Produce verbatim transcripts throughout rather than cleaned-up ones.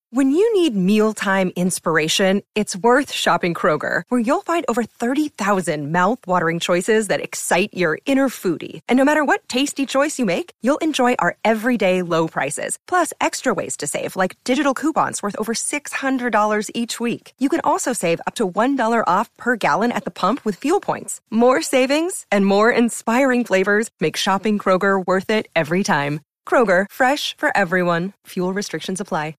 When you need mealtime inspiration, it's worth shopping Kroger, where you'll find over thirty thousand mouth-watering choices that excite your inner foodie. And no matter what tasty choice you make, you'll enjoy our everyday low prices, plus extra ways to save, like digital coupons worth over six hundred dollars each week. You can also save up to one dollar off per gallon at the pump with fuel points. More savings and more inspiring flavors make shopping Kroger worth it every time. Kroger, fresh for everyone. Fuel restrictions apply.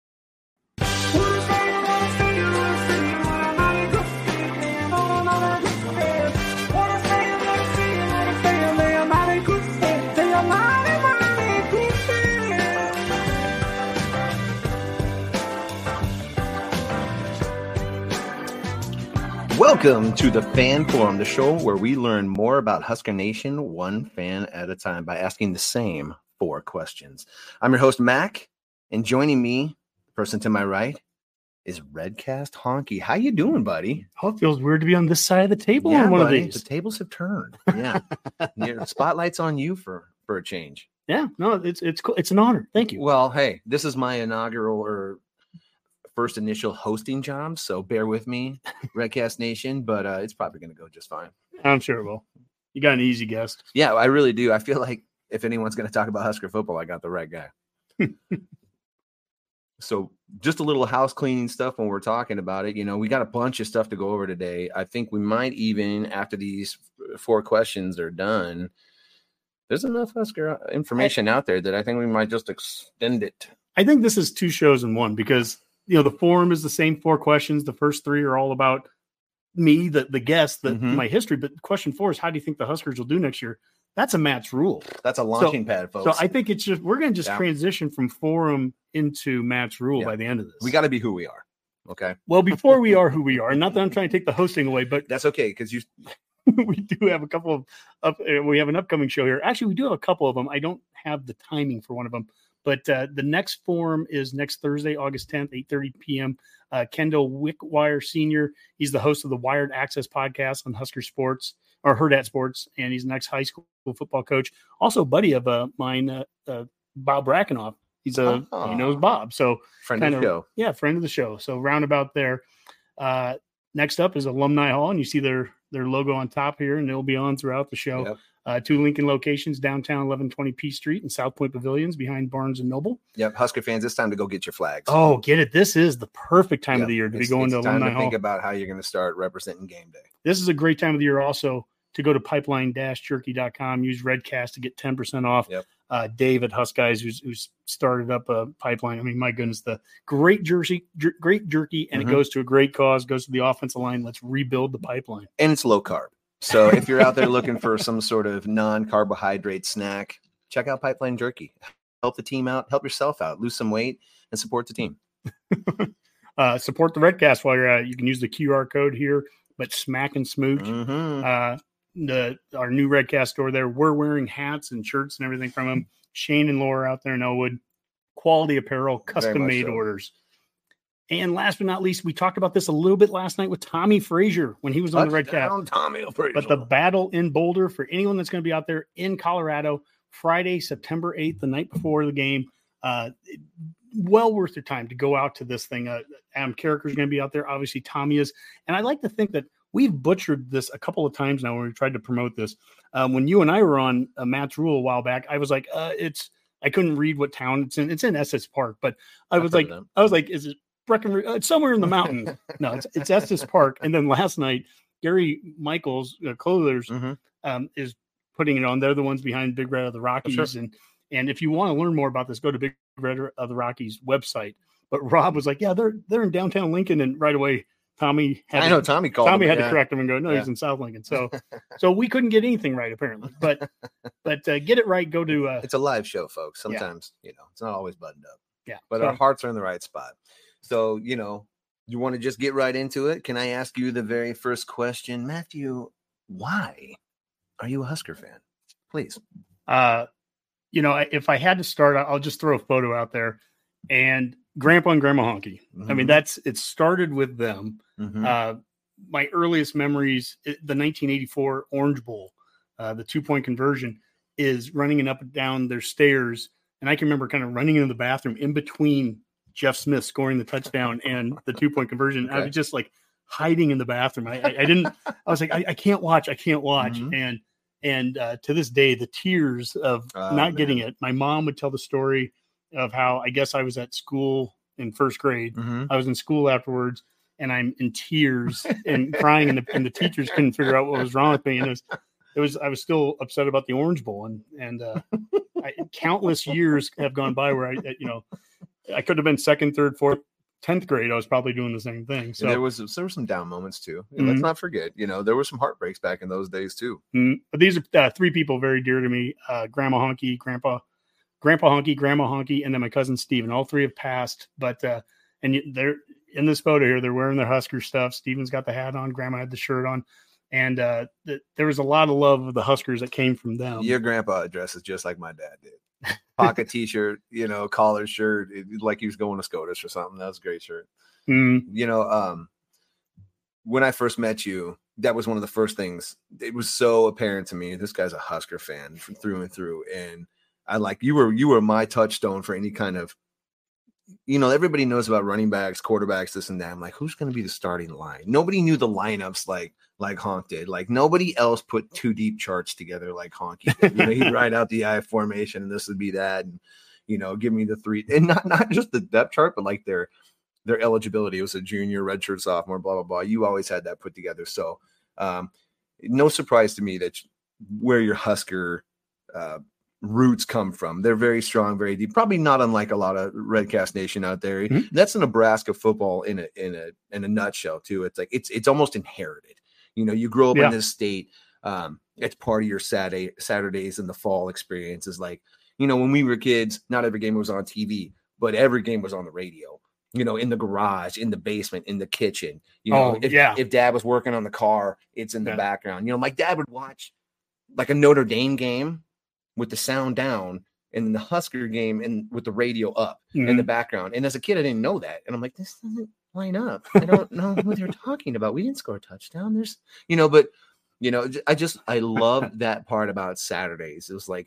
Welcome to the Fan Forum, the show where we learn more about Husker Nation one fan at a time by asking the same four questions. I'm your host, Mac, and joining me, the person to my right, is Redcast Honky. How you doing, buddy? Oh, it feels weird to be on this side of the table yeah, on one buddy, of these. The tables have turned. Yeah, Your spotlight's on you for for a change. Yeah, no, it's it's cool. It's an honor. Thank you. Well, hey, this is my inaugural or first initial hosting job, so bear with me, Redcast Nation, but uh, it's probably going to go just fine. I'm sure it will. You got an easy guest. Yeah, I really do. I feel like if anyone's going to talk about Husker football, I got the right guy. So just a little house cleaning stuff when we're talking about it. You know, we got a bunch of stuff to go over today. I think we might even, after these four questions are done, there's enough Husker information out there that I think we might just extend it. I think this is two shows in one because, you know, the forum is the same four questions. The first three are all about me, the, the guest, the, mm-hmm. my history. But question four is, how do you think the Huskers will do next year? That's a Matt's rule. That's a launching so, pad, folks. So I think it's just, we're going to just yeah. transition from forum into Matt's rule yeah. by the end of this. We got to be who we are. Okay. Well, before we are who we are, not that I'm trying to take the hosting away, but that's okay. Cause you, we do have a couple of, up, uh, we have an upcoming show here. Actually, we do have a couple of them. I don't have the timing for one of them, but uh, the next forum is next Thursday, August tenth, eight thirty p.m. Uh, Kendall Wickwire Senior He's the host of the Wired Access podcast on Husker Sports or Hurrdat Sports, and he's an ex-high school football coach. Also, a buddy of uh, mine, uh, uh, Bob Brackenoff. He's a oh, he knows Bob, so friend kind of the show. Yeah, friend of the show. So roundabout there. Uh, next up is Alumni Hall, and you see their their logo on top here, and it'll be on throughout the show. Yep. Uh, two Lincoln locations, downtown eleven twenty P Street and South Point Pavilions behind Barnes and Noble. Yep, Husker fans, it's time to go get your flags. Oh, get it. This is the perfect time yep. of the year to it's, be going it's to time Alumni to Hall. think about how you're going to start representing game day. This is a great time of the year also to go to pipeline dash jerky dot com, use Redcast to get ten percent off. Yep. Uh, Dave at Huskies, who's, who's started up a pipeline. I mean, my goodness, the great jersey, jer- great jerky, and mm-hmm. it goes to a great cause, goes to the offensive line. Let's rebuild the pipeline. And it's low carb. So if you're out there looking for some sort of non-carbohydrate snack, check out Pipeline Jerky. Help the team out, help yourself out, lose some weight, and support the team. uh, support the Redcast while you're at it. You can use the Q R code here, but smack and smooch. Mm-hmm. Uh, the our new Redcast store there, we're wearing hats and shirts and everything from them. Shane and Laura out there in Elwood. Quality apparel, custom-made so. orders. And last but not least, we talked about this a little bit last night with Tommy Frazier when he was on Touchdown, the Redcast. Tommy Frazier. But the battle in Boulder for anyone that's going to be out there in Colorado, Friday, September eighth, the night before the game. Uh, well worth your time to go out to this thing. Uh, Adam Carricker's going to be out there. Obviously, Tommy is. And I like to think that we've butchered this a couple of times now when we tried to promote this. Um, when you and I were on uh, Matt's Rule a while back, I was like, uh, it's. I couldn't read what town it's in. It's in Estes Park, but I was like, I was like, is it Breckenridge? Uh, it's somewhere in the mountains. No, it's it's Estes Park. And then last night, Gary Michaels, uh, Clothers, mm-hmm. um, is putting it on. They're the ones behind Big Red of the Rockies, oh, sure. and and if you want to learn more about this, go to Big Red of the Rockies website. But Rob was like, yeah, they're they're in downtown Lincoln, and right away. Tommy had I to, know Tommy called Tommy him, had yeah. to correct him and go, no, yeah. he's in South Lincoln. So, so we couldn't get anything right apparently, but, but uh, get it right. Go to, uh, it's a live show, folks. Sometimes, yeah. you know, it's not always buttoned up, yeah, but so, our hearts are in the right spot. So, you know, you want to just get right into it. Can I ask you the very first question, Matthew, why are you a Husker fan? Please. Uh, you know, if I had to start, I'll just throw a photo out there and Grandpa and Grandma Honky. Mm-hmm. I mean, that's, it started with them. Mm-hmm. Uh, my earliest memories, the nineteen eighty-four Orange Bowl, uh, the two-point conversion is running and up and down their stairs. And I can remember kind of running into the bathroom in between Jeff Smith scoring the touchdown and the two point conversion. Okay. I was just like hiding in the bathroom. I, I, I didn't, I was like, I, I can't watch. I can't watch. Mhm. And, and uh, to this day, the tears of Oh, not getting man. it. My mom would tell the story of how I guess I was at school in first grade. Mhm. I was in school afterwards and I'm in tears and crying. And the, and the teachers couldn't figure out what was wrong with me. And it was, it was, I was still upset about the Orange Bowl. And, and uh, I, countless years have gone by where I, you know, I could have been second, third, fourth, tenth grade. I was probably doing the same thing. So And there was there were some down moments too. And let's Mhm. not forget, you know, there were some heartbreaks back in those days too. Mm, but these are uh, three people very dear to me: uh, Grandma Honky, Grandpa, Grandpa Honky, Grandma Honky, and then my cousin Steven. All three have passed, but uh, and y- they're in this photo here. They're wearing their Husker stuff. Steven's got the hat on. Grandma had the shirt on, and uh, th- there was a lot of love of the Huskers that came from them. Your grandpa dresses just like my dad did. Pocket t-shirt, you know, collar shirt, it- like he was going to SCOTUS or something. That was a great shirt. Mm, You know, um, when I first met you, that was one of the first things. It was so apparent to me. This guy's a Husker fan from through and through, and I like you were you were my touchstone for any kind of. You know, everybody knows about running backs, quarterbacks, this and that. I'm like, who's going to be the starting line? Nobody knew the lineups like like Honk did. Like nobody else put two deep charts together like Honky did. You know, he'd write out the I formation and this would be that, and you know, give me the three, and not not just the depth chart, but like their their eligibility. It was a junior, redshirt, sophomore, blah blah blah. You always had that put together. So, um, no surprise to me that where your Husker uh, roots come from. They're very strong, very deep. Probably not unlike a lot of Redcast Nation out there. Mhm. That's a Nebraska football in a in a in a nutshell too. It's like it's it's almost inherited. You know, you grow up Yeah. in this state. Um, it's part of your Saturday Saturdays in the fall experience. Is like, you know, when we were kids, not every game was on T V, but every game was on the radio. You know, in the garage, in the basement, in the kitchen. You know, Oh, if, yeah. if dad was working on the car, it's in the Yeah. background. You know, my dad would watch like a Notre Dame game with the sound down and the Husker game and with the radio up in the Mhm. background. And as a kid, I didn't know that. And I'm like, this doesn't line up. I don't know what they're talking about. We didn't score a touchdown. There's, you know, but, you know, j- I just, I love that part about Saturdays. It was like,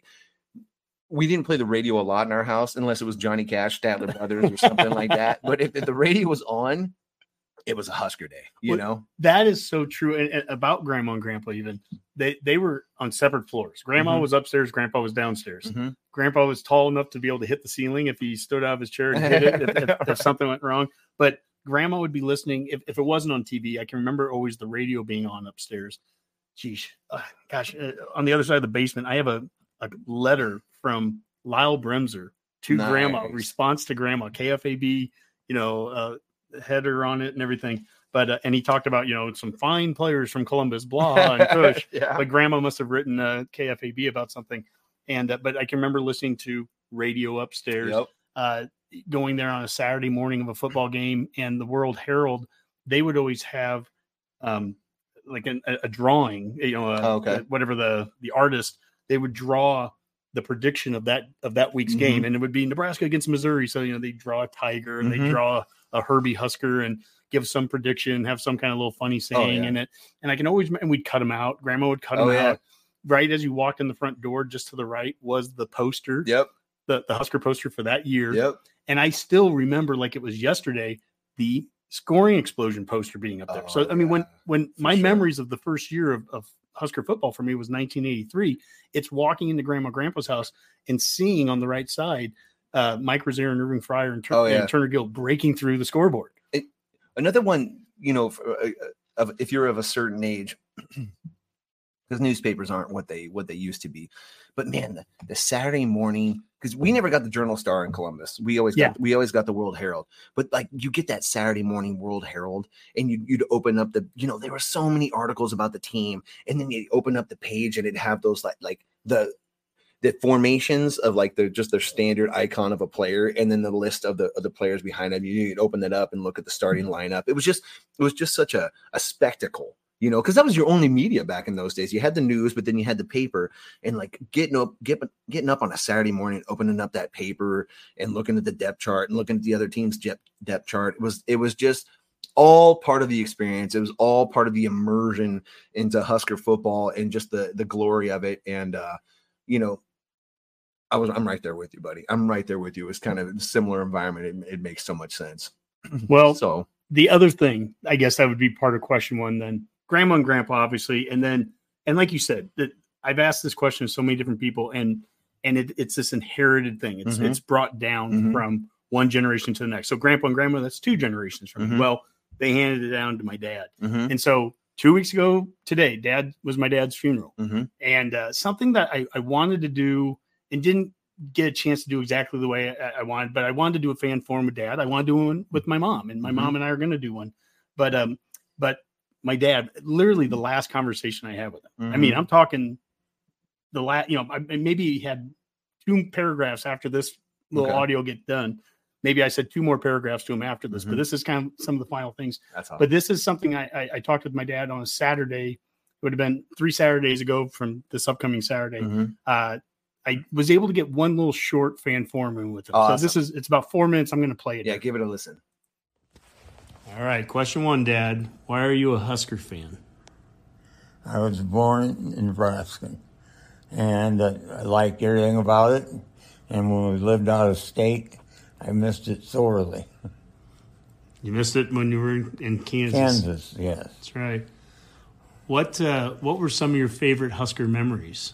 we didn't play the radio a lot in our house unless it was Johnny Cash, Statler Brothers or something like that. But if, if the radio was on, it was a Husker day, you Well, know? That is so true. And, and about Grandma and Grandpa, even they they were on separate floors. Grandma Mhm. was upstairs. Grandpa was downstairs. Mhm. Grandpa was tall enough to be able to hit the ceiling if he stood out of his chair and hit it if, if, if something went wrong. But Grandma would be listening if, if it wasn't on T V. I can remember always the radio being on upstairs. Geesh, uh, gosh, uh, on the other side of the basement, I have a, a letter from Lyle Bremser to Grandma, Nice. response to Grandma, K F A B, you know, uh, header on it and everything. But uh, and he talked about, you know, some fine players from Columbus, blah, and Kush. Yeah. But Grandma must have written uh, K F A B about something. And uh, but I can remember listening to radio upstairs, Yep. uh, going there on a Saturday morning of a football game, and the World Herald. They would always have um, like an, a, a drawing, you know, uh, Oh, okay. whatever the the artist. They would draw the prediction of that of that week's Mhm. game, and it would be Nebraska against Missouri. So you know they draw a tiger and Mhm. they draw a Herbie Husker and give some prediction, have some kind of little funny saying yeah. in it. And I can always and we'd cut them out. Grandma would cut Oh, them yeah. out. Right as you walked in the front door, just to the right was the poster, Yep. the, the Husker poster for that year. Yep. And I still remember like it was yesterday, the scoring explosion poster being up there. Oh, so I mean, when yeah, when for my sure. memories of the first year of, of Husker football for me was nineteen eighty-three, it's walking into Grandma Grandpa's house and seeing on the right side uh, Mike Rozier and Irving Fryer and, Tur- Oh, yeah. and Turner Gill breaking through the scoreboard. Another one, you know, for, uh, of if you're of a certain age, because newspapers aren't what they what they used to be. But man, the, the Saturday morning, because we never got the Journal Star in Columbus. We always got Yeah. we always got the World Herald. But like you get that Saturday morning World Herald, and you, you'd open up the, you know, there were so many articles about the team, and then you open up the page and it'd have those like like the the formations of like the just their standard icon of a player, and then the list of the of the players behind them. You'd open that up and look at the starting lineup. It was just it was just such a, a spectacle, you know, because that was your only media back in those days. You had the news, but then you had the paper, and like getting up get, getting up on a Saturday morning, opening up that paper and looking at the depth chart and looking at the other team's depth depth chart. It was it was just all part of the experience. It was all part of the immersion into Husker football and just the the glory of it. And uh, you know, I was, I'm right there with you, buddy. I'm right there with you. It's kind of a similar environment. It, it makes so much sense. Well, so the other thing, I guess that would be part of question one then. Grandma and grandpa, obviously. And then, and like you said, that I've asked this question to so many different people, and and it, it's this inherited thing. It's Mhm. it's brought down Mhm. from one generation to the next. So grandpa and grandma, that's two generations from me. Mhm. Well, they handed it down to my dad. Mhm. And so two weeks ago today, dad was my dad's funeral. Mhm. And uh, something that I, I wanted to do and didn't get a chance to do exactly the way I, I wanted, but I wanted to do a fan forum with dad. I want to do one with my mom, and my Mhm. mom and I are going to do one. But, um, but my dad, literally the last conversation I had with him, I mean, Mhm. I'm talking the last, you know, I, maybe he had two paragraphs after this little Okay. audio get done. Maybe I said two more paragraphs to him after this, Mhm. but this is kind of some of the final things. That's awesome. But this is something I, I, I talked with my dad on a Saturday. It would have been three Saturdays ago from this upcoming Saturday. Mhm. Uh, I was able to get one little short fan forum in with him. Awesome. So this is, it's about four minutes. I'm going to play it. Yeah, here. give it a listen. All right. Question one, Dad. Why are you a Husker fan? I was born in Nebraska, and uh, I liked everything about it. And when we lived out of state, I missed it sorely. You missed it when you were in Kansas. Kansas, yes. That's right. What uh, What were some of your favorite Husker memories?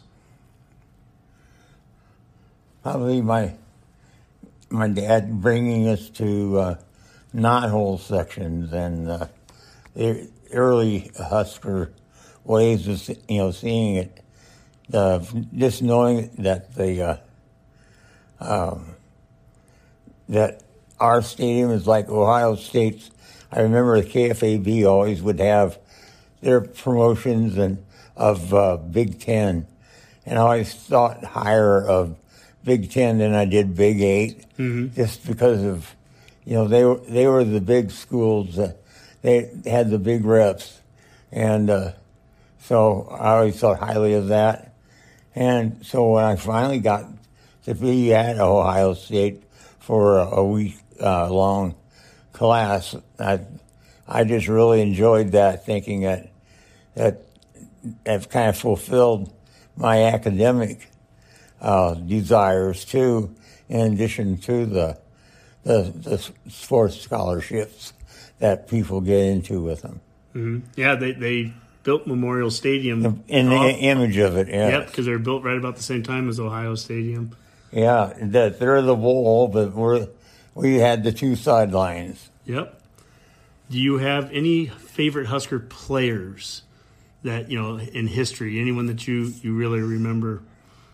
Probably my my dad bringing us to uh, knothole sections and uh, the early Husker ways of, you know, seeing it. Uh, just knowing that the uh, um, that our stadium is like Ohio State's. I remember the K F A B always would have their promotions and of uh, Big Ten, and I always thought higher of Big Ten than I did Big Eight, Mm-hmm. just because of, you know, they were they were the big schools. Uh, they had the big reps, and uh, so I always thought highly of that. And so when I finally got to be at Ohio State for a, a week uh, long class, I I just really enjoyed that, thinking that that have kind of fulfilled my academic uh, desires too, in addition to the, the the sports scholarships that people get into with them. Mm-hmm. Yeah, they, they built Memorial Stadium. In the off- image of it, yeah. Yep, because they were built right about the same time as Ohio Stadium. Yeah, that they're the bowl, but we're we had the two sidelines. Yep. Do you have any favorite Husker players that, you know, in history? Anyone that you, you really remember?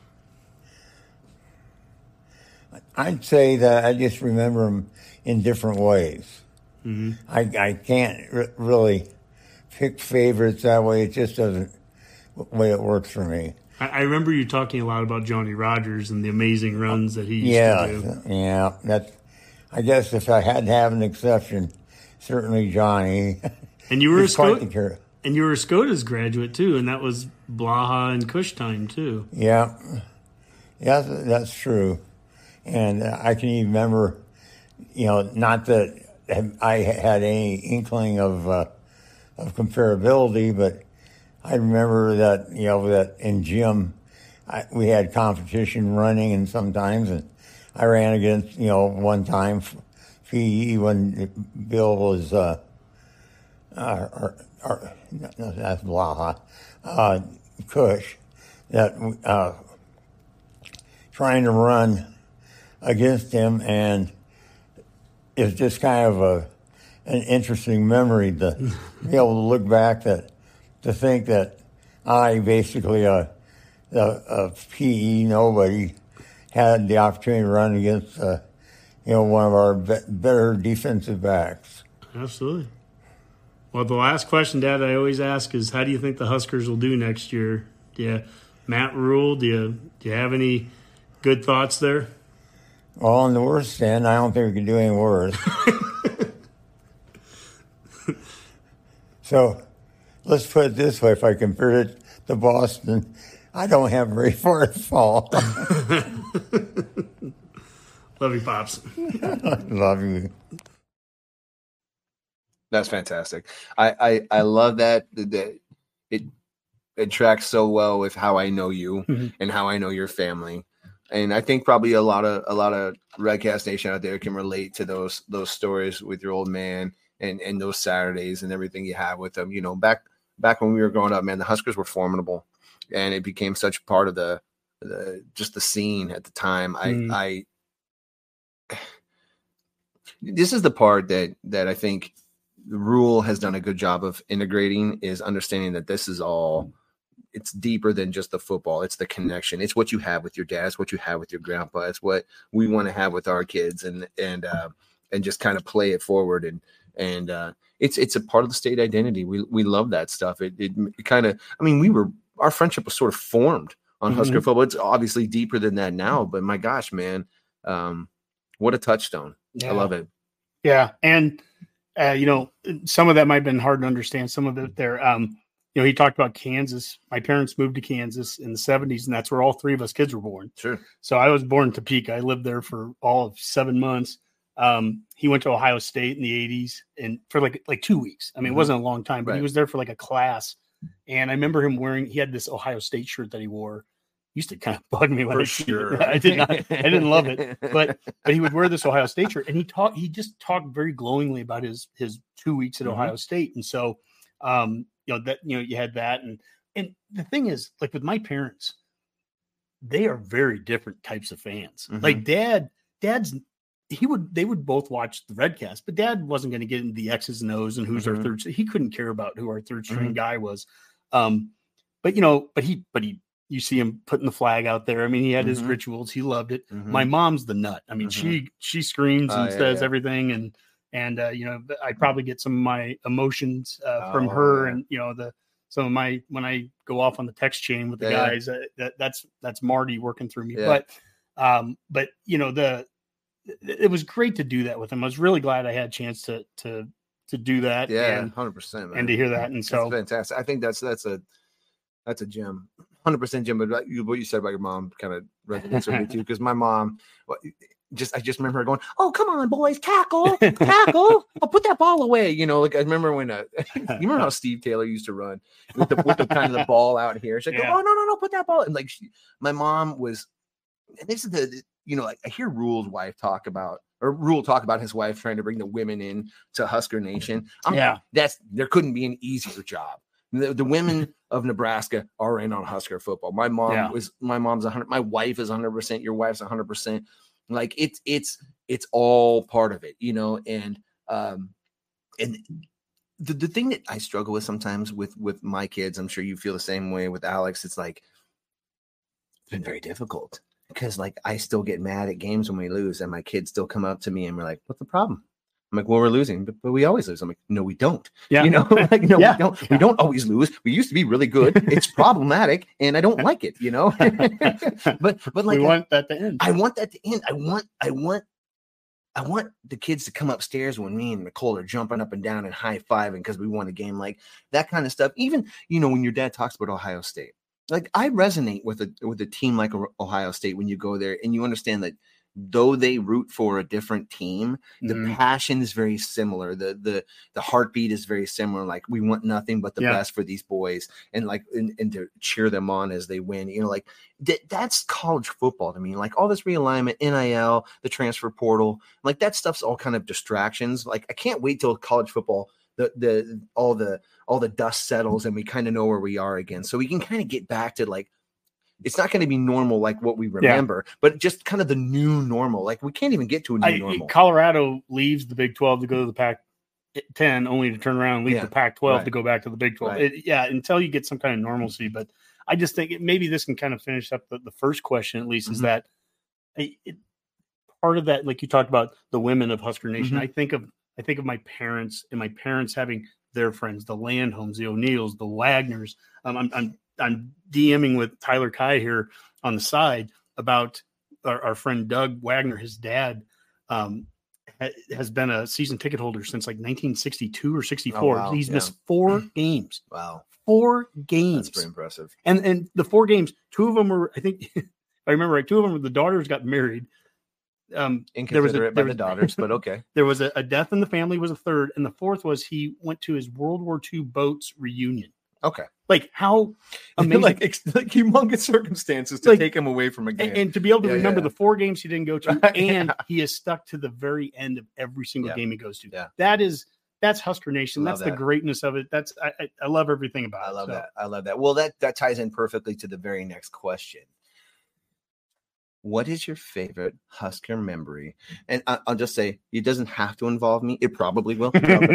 I'd say that I just remember them in different ways. Mm-hmm. I I can't r- really pick favorites that way. It just doesn't the way it works for me. I, I remember you talking a lot about Johnny Rogers and the amazing runs that he used Yeah, to do. yeah. That's. I guess if I had to have an exception, certainly Johnny. And you were a He's quite the Sco- cur- and you were a SCOTUS graduate too, and that was Blaha and Cush time too. Yeah, yeah, that's true. And I can even remember, you know, not that I had any inkling of uh, of comparability, but I remember that, you know, that in gym I, we had competition running, and sometimes, and I ran against, you know, one time P E when Bill was, uh, uh, or, or, no, that's Blaha, uh, Cush, that uh, trying to run against him, and it's just kind of a an interesting memory to be able to look back, that to think that I basically a, a, a P E nobody had the opportunity to run against uh, you know one of our be- better defensive backs. Absolutely. Well, the last question, Dad, I always ask is, how do you think the Huskers will do next year? Do you, Matt Rule, do you do you have any good thoughts there? Well, on the worst end, I don't think we can do any worse. So let's put it this way: if I compare it to Boston, I don't have very far to fall. Love you, Pops. Love you. That's fantastic. I, I, I love that, that it it tracks so well with how I know you Mhm. and how I know your family. And I think probably a lot of a lot of Redcast Nation out there can relate to those those stories with your old man and, and those Saturdays and everything you have with them. You know, back back when we were growing up, man, the Huskers were formidable, and it became such part of the, the just the scene at the time. I mm. I this is the part that that I think the Rule has done a good job of integrating, is understanding that this is all. It's deeper than just the football. It's the connection. It's what you have with your dad. It's what you have with your grandpa. It's what we want to have with our kids, and and uh, and just kind of play it forward. And and uh, it's it's a part of the state identity. We we love that stuff. It it, it kind of. I mean, we were our friendship was sort of formed on mm-hmm. Husker football. It's obviously deeper than that now, but my gosh, man, um, what a touchstone! Yeah. I love it. Yeah, and uh, you know, some of that might have been hard to understand. Some of it there. Um, You know, he talked about Kansas. My parents moved to Kansas in the seventies, and that's where all three of us kids were born. Sure. So I was born in Topeka. I lived there for all of seven months. Um, he went to Ohio State in the eighties and for like like two weeks. I mean, mm-hmm. it wasn't a long time, but right. he was there for like a class. And I remember him wearing, he had this Ohio State shirt that he wore. Used to kind of bug me when for I sure. I did not, I didn't love it, but but he would wear this Ohio State shirt, and he talked. He just talked very glowingly about his his two weeks at mm-hmm. Ohio State, and so. Um, you know, that, you know, you had that. And, and the thing is, like with my parents, they are very different types of fans. Mm-hmm. Like dad, dad's, he would, they would both watch the Redcast, but dad wasn't going to get into the X's and O's and who's mm-hmm. our third. He couldn't care about who our third string mm-hmm. guy was. Um, but you know, but he, but he, you see him putting the flag out there. I mean, he had mm-hmm. his rituals. He loved it. Mm-hmm. My mom's the nut. I mean, mm-hmm. she, she screams and oh, yeah, says yeah. everything. And, And, uh, you know, I probably get some of my emotions uh, from oh, her yeah. and, you know, the, some of my, when I go off on the text chain with the yeah. guys, uh, that that's, that's Marty working through me. Yeah. But, um, but, you know, the, it was great to do that with him. I was really glad I had a chance to, to, to do that. Yeah. And, one hundred percent, man. And to hear that. And so that's fantastic. I think that's, that's a, that's a gem. one hundred percent Jim. But what you said about your mom kind of resonates with me too. Cause my mom, well, Just, I just remember her going, "Oh, come on, boys, tackle, tackle! I'll put that ball away." You know, like I remember when, uh, you remember how Steve Taylor used to run with the with the kind of the ball out here. She's like, yeah. "Oh, no, no, no, put that ball!" And like, she, my mom was, and this is the, you know, like I hear Rule's wife talk about, or Rule talk about his wife trying to bring the women in to Husker Nation. I'm, yeah, that's there couldn't be an easier job. The, the women of Nebraska are in on Husker football. My mom yeah. was, my mom's a hundred. My wife is a hundred percent. Your wife's a hundred percent. Like it's, it's, it's all part of it, you know? And, um, and the, the thing that I struggle with sometimes with, with my kids, I'm sure you feel the same way with Alex. It's like, it's been very difficult because like, I still get mad at games when we lose and my kids still come up to me and we're like, "What's the problem?" I'm like, "Well, we're losing, but, but we always lose." I'm like, "No, we don't." Yeah. You know, like, no, yeah. we don't, yeah. we don't always lose. We used to be really good. It's problematic and I don't like it, you know, but, but like, we want I, that to end. I want that to end. I want, I want, I want the kids to come upstairs when me and Nicole are jumping up and down and high fiving because we won a game, like that kind of stuff. Even, you know, when your dad talks about Ohio State, like I resonate with a, with a team like Ohio State when you go there and you understand that though they root for a different team, the mm-hmm. passion is very similar. The, the, the heartbeat is very similar. Like we want nothing but the yeah. best for these boys and like, and, and to cheer them on as they win, you know, like th- that's college football to me. Like all this realignment, N I L, the transfer portal, like that stuff's all kind of distractions. Like I can't wait till college football, the, the, all the, all the dust settles and we kind of know where we are again. So we can kind of get back to like, it's not going to be normal like what we remember, yeah. but just kind of the new normal. Like we can't even get to a new I, normal. Colorado leaves the Big twelve to go to the Pac ten, only to turn around and leave yeah. the Pac twelve right. to go back to the Big twelve. Right. It, yeah, until you get some kind of normalcy. But I just think it, maybe this can kind of finish up the, the first question, at least, mm-hmm. is that it, it, part of that, like you talked about the women of Husker Nation. Mm-hmm. I think of I think of my parents and my parents having their friends, the Landholms, the O'Neills, the Wagners. Um, I'm, I'm I'm DMing with Tyler Kai here on the side about our, our friend Doug Wagner. His dad um, ha- has been a season ticket holder since like nineteen sixty-two or sixty-four. Oh, wow. He's yeah. missed four games. Wow. Four games. That's pretty impressive. And and the four games, two of them were, I think, if I remember right, two of them were the daughters got married. Um, there was a, there by was, the daughters, but okay. There was a, a death in the family was a third. And the fourth was he went to his World War Two boats reunion. Okay. Like how amazing, like, ex- like humongous circumstances to Like- take him away from a game. and, and to be able to Yeah, remember yeah. the four games he didn't go to, Right, and yeah. he is stuck to the very end of every single Yeah. game he goes to. Yeah. That is that's Husker Nation. Love That's the that. greatness of it. That's I, I, I love everything about it. I love So, that. I love that. Well, that that ties in perfectly to the very next question. What is your favorite Husker memory? And I, I'll just say it doesn't have to involve me. It probably will.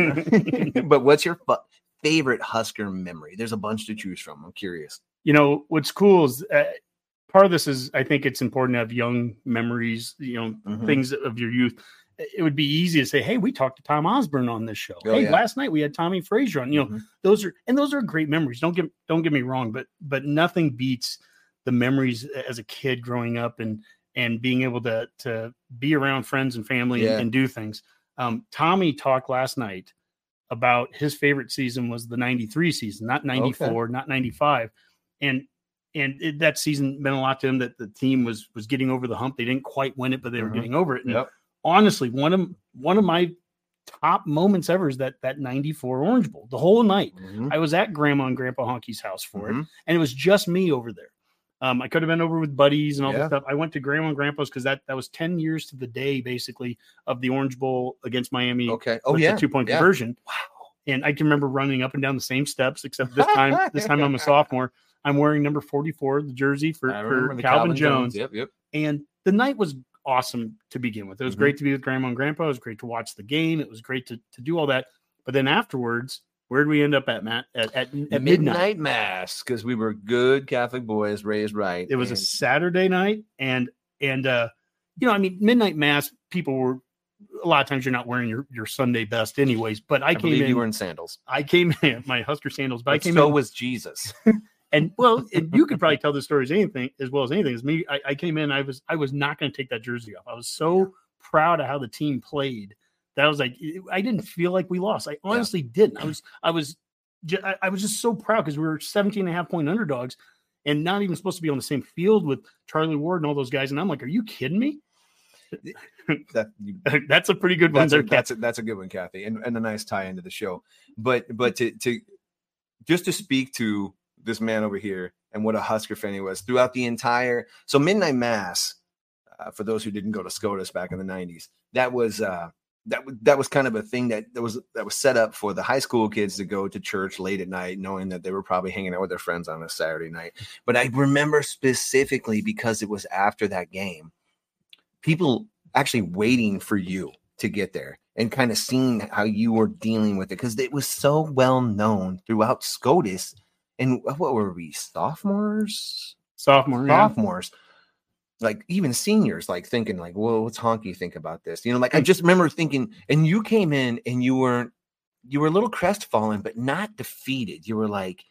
But what's your fu- favorite Husker memory? There's a bunch to choose from. I'm curious. You know what's cool is uh, part of this is I think it's important to have young memories. You know Mhm. things of your youth. It would be easy to say, "Hey, we talked to Tom Osborne on this show. Oh, hey, yeah. last night we had Tommy Frazier on." You know, Mhm. those are and those are great memories. Don't get don't get me wrong, but but nothing beats the memories as a kid growing up and and being able to to be around friends and family Yeah. and, and do things. Um, Tommy talked last night about his favorite season was the ninety-three season, not ninety-four, not ninety-five, and and it, that season meant a lot to him that the team was was getting over the hump. They didn't quite win it, but they were Mhm. getting over it. And Yep. honestly, one of one of my top moments ever is that that ninety-four Orange Bowl. The whole night, Mhm. I was at Grandma and Grandpa Honky's house for it, Mhm. and it was just me over there. Um, I could have been over with buddies and all Yeah. this stuff. I went to Grandma and Grandpa's because that that was ten years to the day, basically, of the Orange Bowl against Miami. Okay. Oh with yeah. the two point Yeah. conversion. Wow. And I can remember running up and down the same steps, except this time, this time I'm a sophomore. I'm wearing number forty-four, the jersey for, I for remember Calvin, the Calvin Jones. Yep. Yep. And the night was awesome to begin with. It was Mhm. great to be with Grandma and Grandpa. It was great to watch the game. It was great to, to do all that. But then afterwards, where did we end up at, Matt? At, at, at midnight. Midnight mass because we were good Catholic boys raised right. It was a and- Saturday night. And, and, uh, you know, I mean, midnight mass, people were, a lot of times you're not wearing your, your Sunday best anyways, but I, I came believe in, you were in sandals. I came in my Husker sandals, but I But came so in was Jesus. and well, and you could probably tell the story as anything as well as anything as me. I, I came in, I was, I was not going to take that jersey off. I was so proud of how the team played that I was like, I didn't feel like we lost. I honestly didn't. I was, I was, ju- I, I was just so proud because we were seventeen and a half point underdogs and not even supposed to be on the same field with Charlie Ward and all those guys. And I'm like, are you kidding me? That you, That's a pretty good one that's, a, there, that's, a, that's a good one, Kathy, and, and a nice tie into the show. But but to to just to speak to this man over here and what a Husker fan he was throughout the entire so midnight mass. Uh, for those who didn't go to SCOTUS back in the nineties, that was uh, that w- that was kind of a thing that, that was that was set up for the high school kids to go to church late at night, knowing that they were probably hanging out with their friends on a Saturday night. But I remember specifically because it was after that game, people actually waiting for you to get there and kind of seeing how you were dealing with it because it was so well known throughout SCOTUS. And what were we, sophomores? sophomore. Yeah. Sophomores. Like even seniors, like thinking, like, "Well, what's Honky think about this?" You know, like I just remember thinking, and you came in and you weren't, you were a little crestfallen, but not defeated. You were like,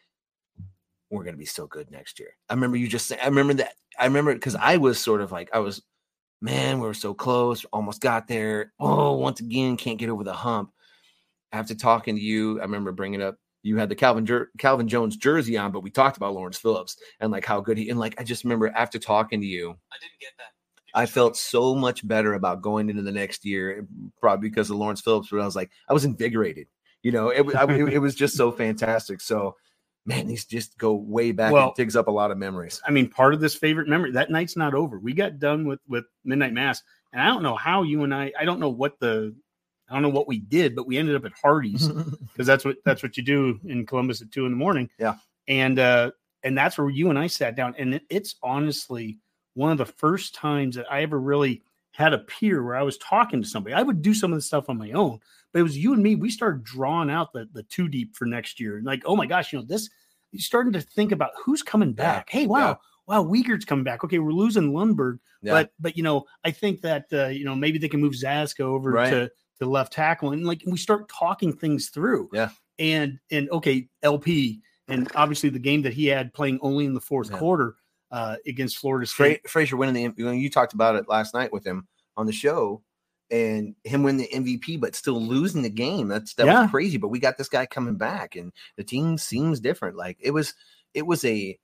"We're gonna be so good next year." I remember you just saying, I remember that. I remember because I was sort of like, I was, man, we were so close, almost got there. Oh, once again, can't get over the hump. After talking to you, I remember bringing up. You had the Calvin Jer- Calvin Jones jersey on, but we talked about Lawrence Phillips and like how good he and like I just remember after talking to you, I didn't get that. I felt so much better about going into the next year, probably because of Lawrence Phillips. But I was like, I was invigorated. You know, it, I, it, it was just so fantastic. So, man, these just go way back. Well, and digs up a lot of memories. I mean, part of this favorite memory, that night's not over. We got done with, with midnight mass, and I don't know how you and I, I don't know what the, I don't know what we did, but we ended up at Hardee's because that's what, that's what you do in Columbus at two in the morning. Yeah. And, uh, and that's where you and I sat down. And it, it's honestly one of the first times that I ever really had a peer where I was talking to somebody. I would do some of the stuff on my own, but it was you and me. We started drawing out the, the two deep for next year. And like, oh my gosh, you know, this, you're starting to think about who's coming back. Hey, wow. Yeah. Wow, Uyghur's coming back. Okay, we're losing Lundberg, Yeah. but but you know, I think that uh, you know maybe they can move Zaska over Right. to to left tackle, and like we start talking things through. Yeah, and and okay, L P, and obviously the game that he had playing only in the fourth Yeah. quarter uh, against Florida Fra- State. Frazier winning the. You talked about it last night with him on the show, and him winning the M V P, but still losing the game. That's that Yeah. was crazy. But we got this guy coming back, and the team seems different. Like it was, it was a.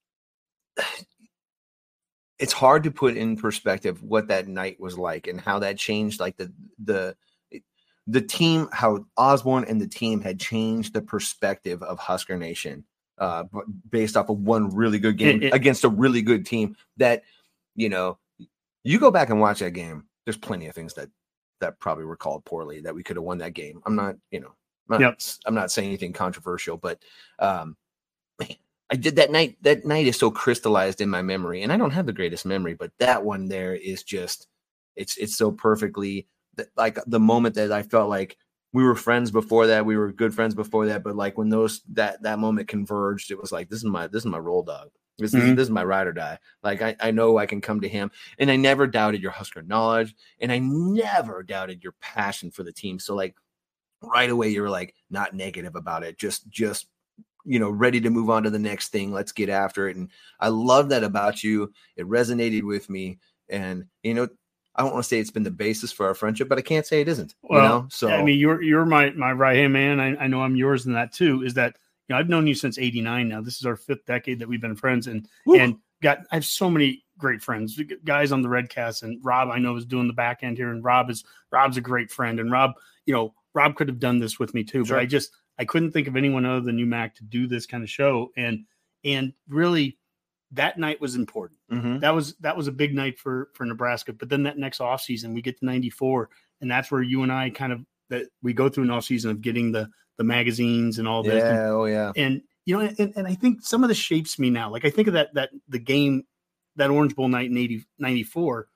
It's hard to put in perspective what that night was like and how that changed, like the the the team, how Osborne and the team had changed the perspective of Husker Nation uh, based off of one really good game it, it, against a really good team that, you know, you go back and watch that game. There's plenty of things that, that probably were called poorly that we could have won that game. I'm not, you know, I'm not, yep. I'm not saying anything controversial, but um, man, I did that night. That night is so crystallized in my memory, and I don't have the greatest memory, but that one there is just, it's, it's so perfectly like the moment that I felt like we were friends before that, we were good friends before that. But like when those, that, that moment converged, it was like, this is my, this is my roll dog. This, mm-hmm. this, this is my ride or die. Like I, I know I can come to him, and I never doubted your Husker knowledge, and I never doubted your passion for the team. So like right away, you were like not negative about it, just, just, you know, ready to move on to the next thing. Let's get after it. And I love that about you. It resonated with me. And, you know, I don't want to say it's been the basis for our friendship, but I can't say it isn't. Well, you know? So I mean, you're, you're my, my right hand man. I, I know I'm yours in that too, is that, you know, I've known you since eighty-nine now. This is our fifth decade that we've been friends, and, Woo. and got, I have so many great friends, guys on the Redcast, and Rob, I know, is doing the back end here. And Rob is, Rob's a great friend. And Rob, you know, Rob could have done this with me too, sure. but I just, I couldn't think of anyone other than you, Mac, to do this kind of show. And, and really that night was important. Mm-hmm. That was, that was a big night for, for Nebraska. But then that next off season, we get to ninety-four, and that's where you and I kind of, that we go through an off season of getting the, the magazines and all this. Yeah. And, oh yeah. And, you know, and, and I think some of this shapes me now. Like I think of that, that the game, that Orange Bowl night in eighty, ninety-four,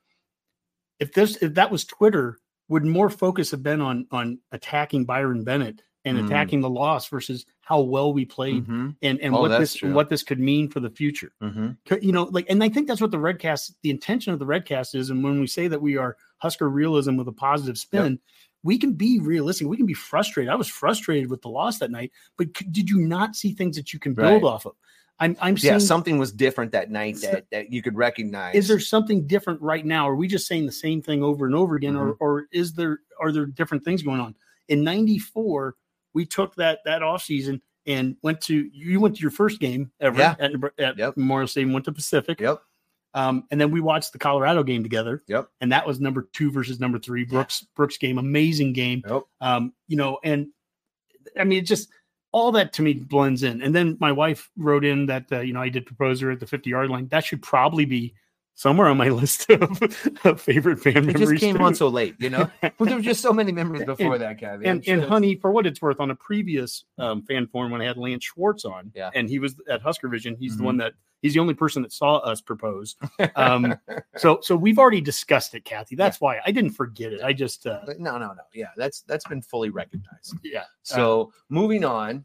if this, if that was Twitter, would more focus have been on, on attacking Byron Bennett and mm. attacking the loss versus how well we played mm-hmm. and, and oh, what this, true. what this could mean for the future. Mm-hmm. You know, like, and I think that's what the Redcast, the intention of the Redcast is. And when we say that we are Husker realism with a positive spin, yep. we can be realistic. We can be frustrated. I was frustrated with the loss that night, but c- did you not see things that you can build right. off of? I'm, I'm yeah, seeing something was different that night that, that you could recognize. Is there something different right now? Are we just saying the same thing over and over again? Mm-hmm. Or, or is there, are there different things going on? In ninety-four, we took that, that off season and went to, you went to your first game ever yeah. at, at yep. Memorial Stadium, went to Pacific. Yep. Um, and then we watched the Colorado game together. Yep. And that was number two versus number three. Brooks, yeah. Brooks game, amazing game. Yep. Um, you know, and I mean, it just, all that to me blends in. And then my wife wrote in that, uh, you know, I did propose her at the fifty yard line. That should probably be somewhere on my list of, of favorite fan it memories. It just came too. on so late, you know, but there were just so many memories before and, that, Kathy. And, and honey, for what it's worth, on a previous um, fan forum when I had Lance Schwartz on, yeah. and he was at Husker Vision, he's mm-hmm. the one that, he's the only person that saw us propose. Um, so, so we've already discussed it, Kathy. That's yeah. why I didn't forget it. I just, uh, no, no, no. Yeah. That's, that's been fully recognized. Yeah. So uh, moving on,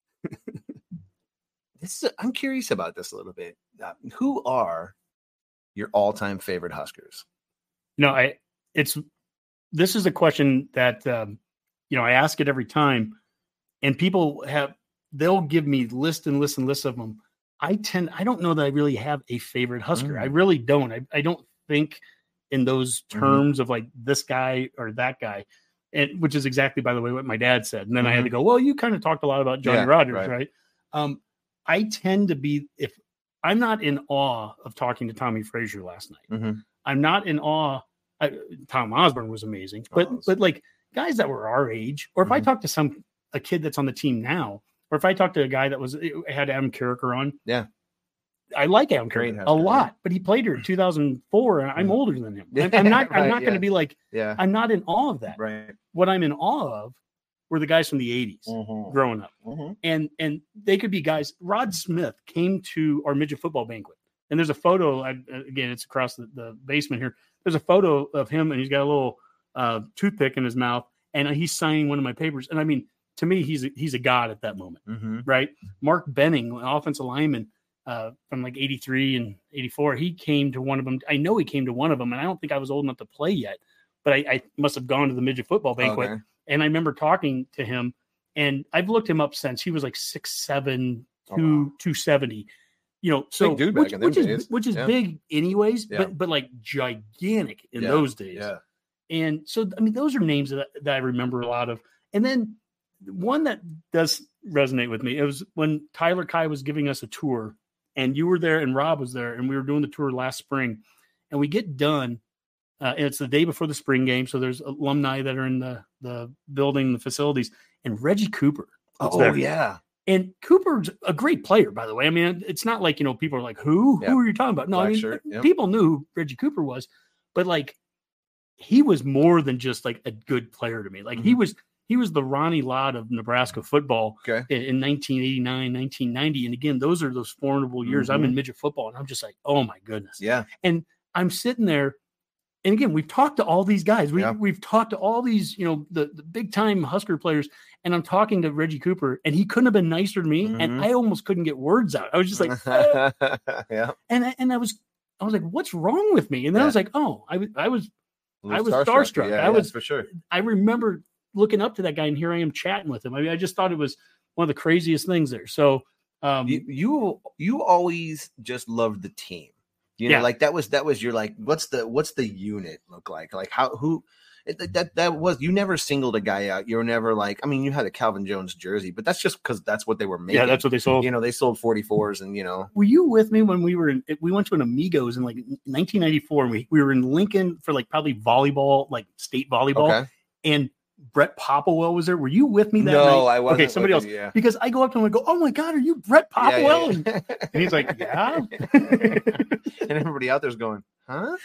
this is, I'm curious about this a little bit. Uh, who are your all-time favorite Huskers? You know, I, it's, this is a question that, um, you know, I ask it every time, and people have, they'll give me list and list and lists of them. I tend, I don't know that I really have a favorite Husker. Mm. I really don't. I, I don't think in those terms mm. of like this guy or that guy, and which is exactly, by the way, what my dad said. And then mm-hmm. I had to go, well, you kind of talked a lot about Johnny yeah, Rodgers, right? right? Um, I tend to be, if I'm not in awe of talking to Tommy Frazier last night, mm-hmm. I'm not in awe. I, Tom Osborne was amazing, but, oh, but like guys that were our age, or if mm-hmm. I talk to some, a kid that's on the team now, or if I talk to a guy that was, had Adam Carricker on. Yeah. I like Adam Carricker a lot, but he played here in two thousand four, and I'm older than him. I'm, I'm not. right, I'm not yeah. going to be like. Yeah. I'm not in awe of that. Right. What I'm in awe of were the guys from the eighties mm-hmm. growing up, mm-hmm. and and they could be guys. Rod Smith came to our midget football banquet, and there's a photo. I, again, it's across the, the basement here. There's a photo of him, and he's got a little uh, toothpick in his mouth, and he's signing one of my papers. And I mean, to me, he's a, he's a god at that moment, mm-hmm. right? Mark Benning, an offensive lineman. Uh, from like eighty-three and eighty-four, he came to one of them. I know he came to one of them, and I don't think I was old enough to play yet, but I, I must have gone to the midget football banquet. Okay. And I remember talking to him, and I've looked him up since. He was like six seven, oh, two, wow. two seventy. You know, so big dude which, back in which them is days. which is yeah. big anyways, yeah. but but like gigantic in yeah. those days. Yeah. And so I mean, those are names that, that I remember a lot of. And then one that does resonate with me, it was when Tyler Kai was giving us a tour. And you were there and Rob was there, and we were doing the tour last spring, and we get done. Uh, and it's the day before the spring game. So there's alumni that are in the, the building, the facilities, and Reggie Cooper. Oh there. yeah. And Cooper's a great player, by the way. I mean, it's not like, you know, people are like, who? Yep. Who are you talking about? No, Black I mean, shirt, yep. people knew who Reggie Cooper was, but like, he was more than just like a good player to me. Like, mm-hmm. he was he was the Ronnie Lott of Nebraska football okay. in, in nineteen eighty-nine, nineteen ninety. And again, those are those formidable years. Mm-hmm. I'm in midget football, and I'm just like, oh, my goodness. Yeah. And I'm sitting there. And again, we've talked to all these guys. We, yeah. We've talked to all these, you know, the, the big time Husker players. And I'm talking to Reggie Cooper, and he couldn't have been nicer to me. Mm-hmm. And I almost couldn't get words out. I was just like, ah. yeah. And I, and I was, I was like, what's wrong with me? And then yeah. I was like, oh, I, I was, I was starstruck. starstruck. Yeah, I yeah, was for sure. I remember looking up to that guy, and here I am chatting with him. I mean, I just thought it was one of the craziest things there. So um, you, you, you always just loved the team. You know, yeah. like that was that was your like what's the what's the unit look like? Like how who it, that that was you never singled a guy out. You were never like I mean you had a Calvin Jones jersey, but that's just because that's what they were making. Yeah, that's what they sold. You know, they sold forty-fours and you know. Were you with me when we were in we went to an Amigos in like nineteen ninety-four and we, we were in Lincoln for like probably volleyball, like state volleyball, okay. and Brett Popplewell was there. Were you with me that no, night? No, I wasn't. Okay, somebody else. You, yeah. Because I go up to him and go, oh my God, are you Brett Popplewell? Yeah, yeah, yeah. And, and he's like, yeah. And everybody out there's going, huh?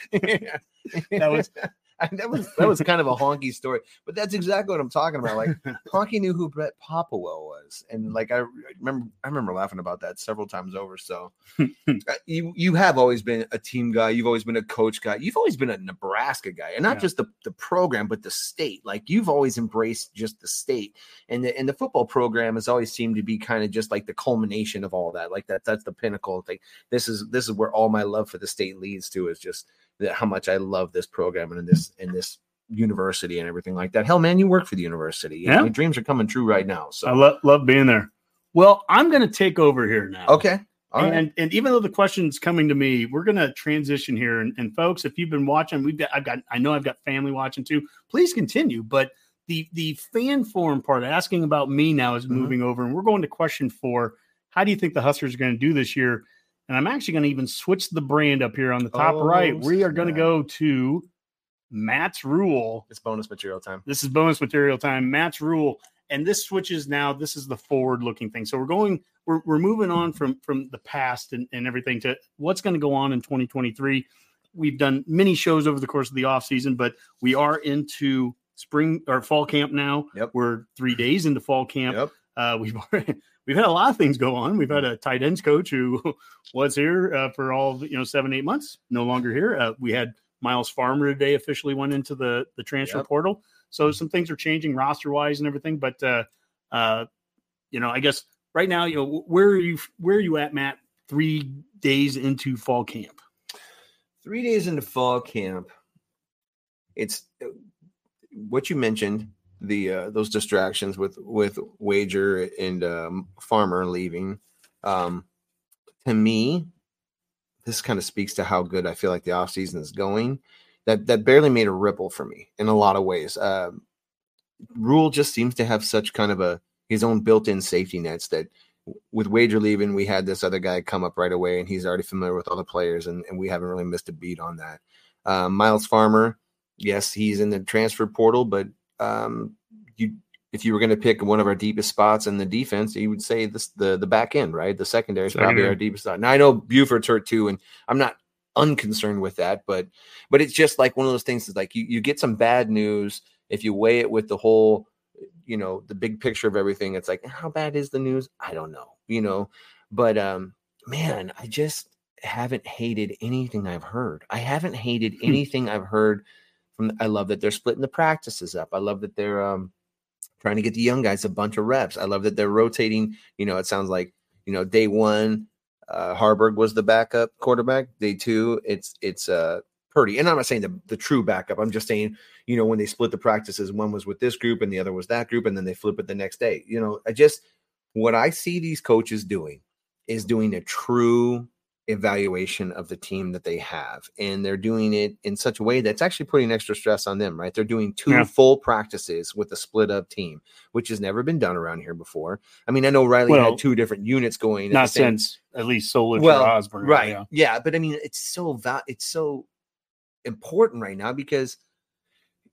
that was that was that was kind of a honky story, but that's exactly what I'm talking about. Like Honky knew who Brett Popplewell was, and like I remember, I remember laughing about that several times over. So you you have always been a team guy. You've always been a coach guy. You've always been a Nebraska guy, and not yeah. just the, the program, but the state. Like you've always embraced just the state, and the and the football program has always seemed to be kind of just like the culmination of all that. Like that that's the pinnacle. Like this is this is where all my love for the state leads to is just. That how much I love this program and in this in this university and everything like that. Hell, man, you work for the university. You yeah. know, my dreams are coming true right now. So I lo- love being there. Well, I'm going to take over here now. Okay. All and, right. and even though the question's coming to me, we're going to transition here. And, and folks, if you've been watching, we've got I've got I know I've got family watching too. Please continue. But the the fan forum part, asking about me now, is mm-hmm. moving over, and we're going to question four. How do you think the Huskers are going to do this year? And I'm actually going to even switch the brand up here on the top oh, right. We are going to go to Matt's Rule. It's bonus material time. This is bonus material time. Matt's Rule. And this switches now. This is the forward-looking thing. So we're going, we're we're moving on from, from the past and, and everything to what's going to go on in twenty twenty-three. We've done many shows over the course of the offseason, but we are into spring or fall camp now. Yep. We're three days into fall camp. Yep. Uh, we've we've had a lot of things go on. We've had a tight ends coach who was here uh, for all you know seven eight months, no longer here. Uh, we had Miles Farmer today officially went into the the transfer yep. portal, so some things are changing roster wise and everything. But uh, uh, you know, I guess right now, you know, where are you where are you at, Matt? Three days into fall camp. Three days into fall camp. It's what you mentioned. The uh, those distractions with with Wager and um, Farmer leaving, um, to me, this kind of speaks to how good I feel like the offseason is going. That that barely made a ripple for me in a lot of ways. Uh, Rule just seems to have such kind of a his own built-in safety nets that with Wager leaving, we had this other guy come up right away, and he's already familiar with all the players, and, and we haven't really missed a beat on that. Um, Miles Farmer, yes, he's in the transfer portal, but Um, you, if you were going to pick one of our deepest spots in the defense, you would say this the the back end, right? The secondary is probably our deepest spot. Now I know Buford's hurt too, and I'm not unconcerned with that, but but it's just like one of those things is like you you get some bad news if you weigh it with the whole, you know, the big picture of everything. It's like, how bad is the news? I don't know, you know, but um, man, I just haven't hated anything I've heard. I haven't hated anything I've heard. I love that they're splitting the practices up. I love that they're um, trying to get the young guys a bunch of reps. I love that they're rotating. You know, it sounds like, you know, day one, uh, Harburg was the backup quarterback. Day two, it's it's uh, Purdy. And I'm not saying the, the true backup. I'm just saying, you know, when they split the practices, one was with this group and the other was that group, and then they flip it the next day. You know, I just what I see these coaches doing is doing a true evaluation of the team that they have, and they're doing it in such a way that's actually putting extra stress on them, right? They're doing two yeah. full practices with a split up team, which has never been done around here before. I mean, I know Riley well, had two different units going, not since at least Solich well, or Osborne, right? Yeah. yeah, but I mean, it's so va- it's so important right now because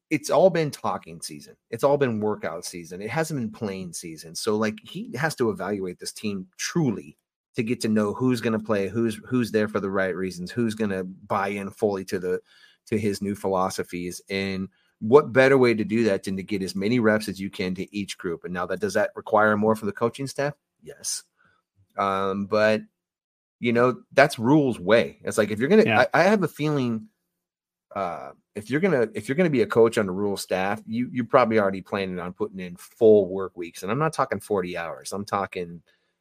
it's all been talking season. It's all been workout season. It hasn't been playing season. So like he has to evaluate this team truly to get to know who's going to play, who's who's there for the right reasons, who's going to buy in fully to the to his new philosophies. And what better way to do that than to get as many reps as you can to each group? And now that does that require more for the coaching staff? Yes. Um, but you know, that's Rhule's way. It's like if you're gonna, yeah. I, I have a feeling. Uh, if you're gonna if you're gonna be a coach on the Rhule staff, you you're probably already planning on putting in full work weeks, and I'm not talking forty hours. I'm talking.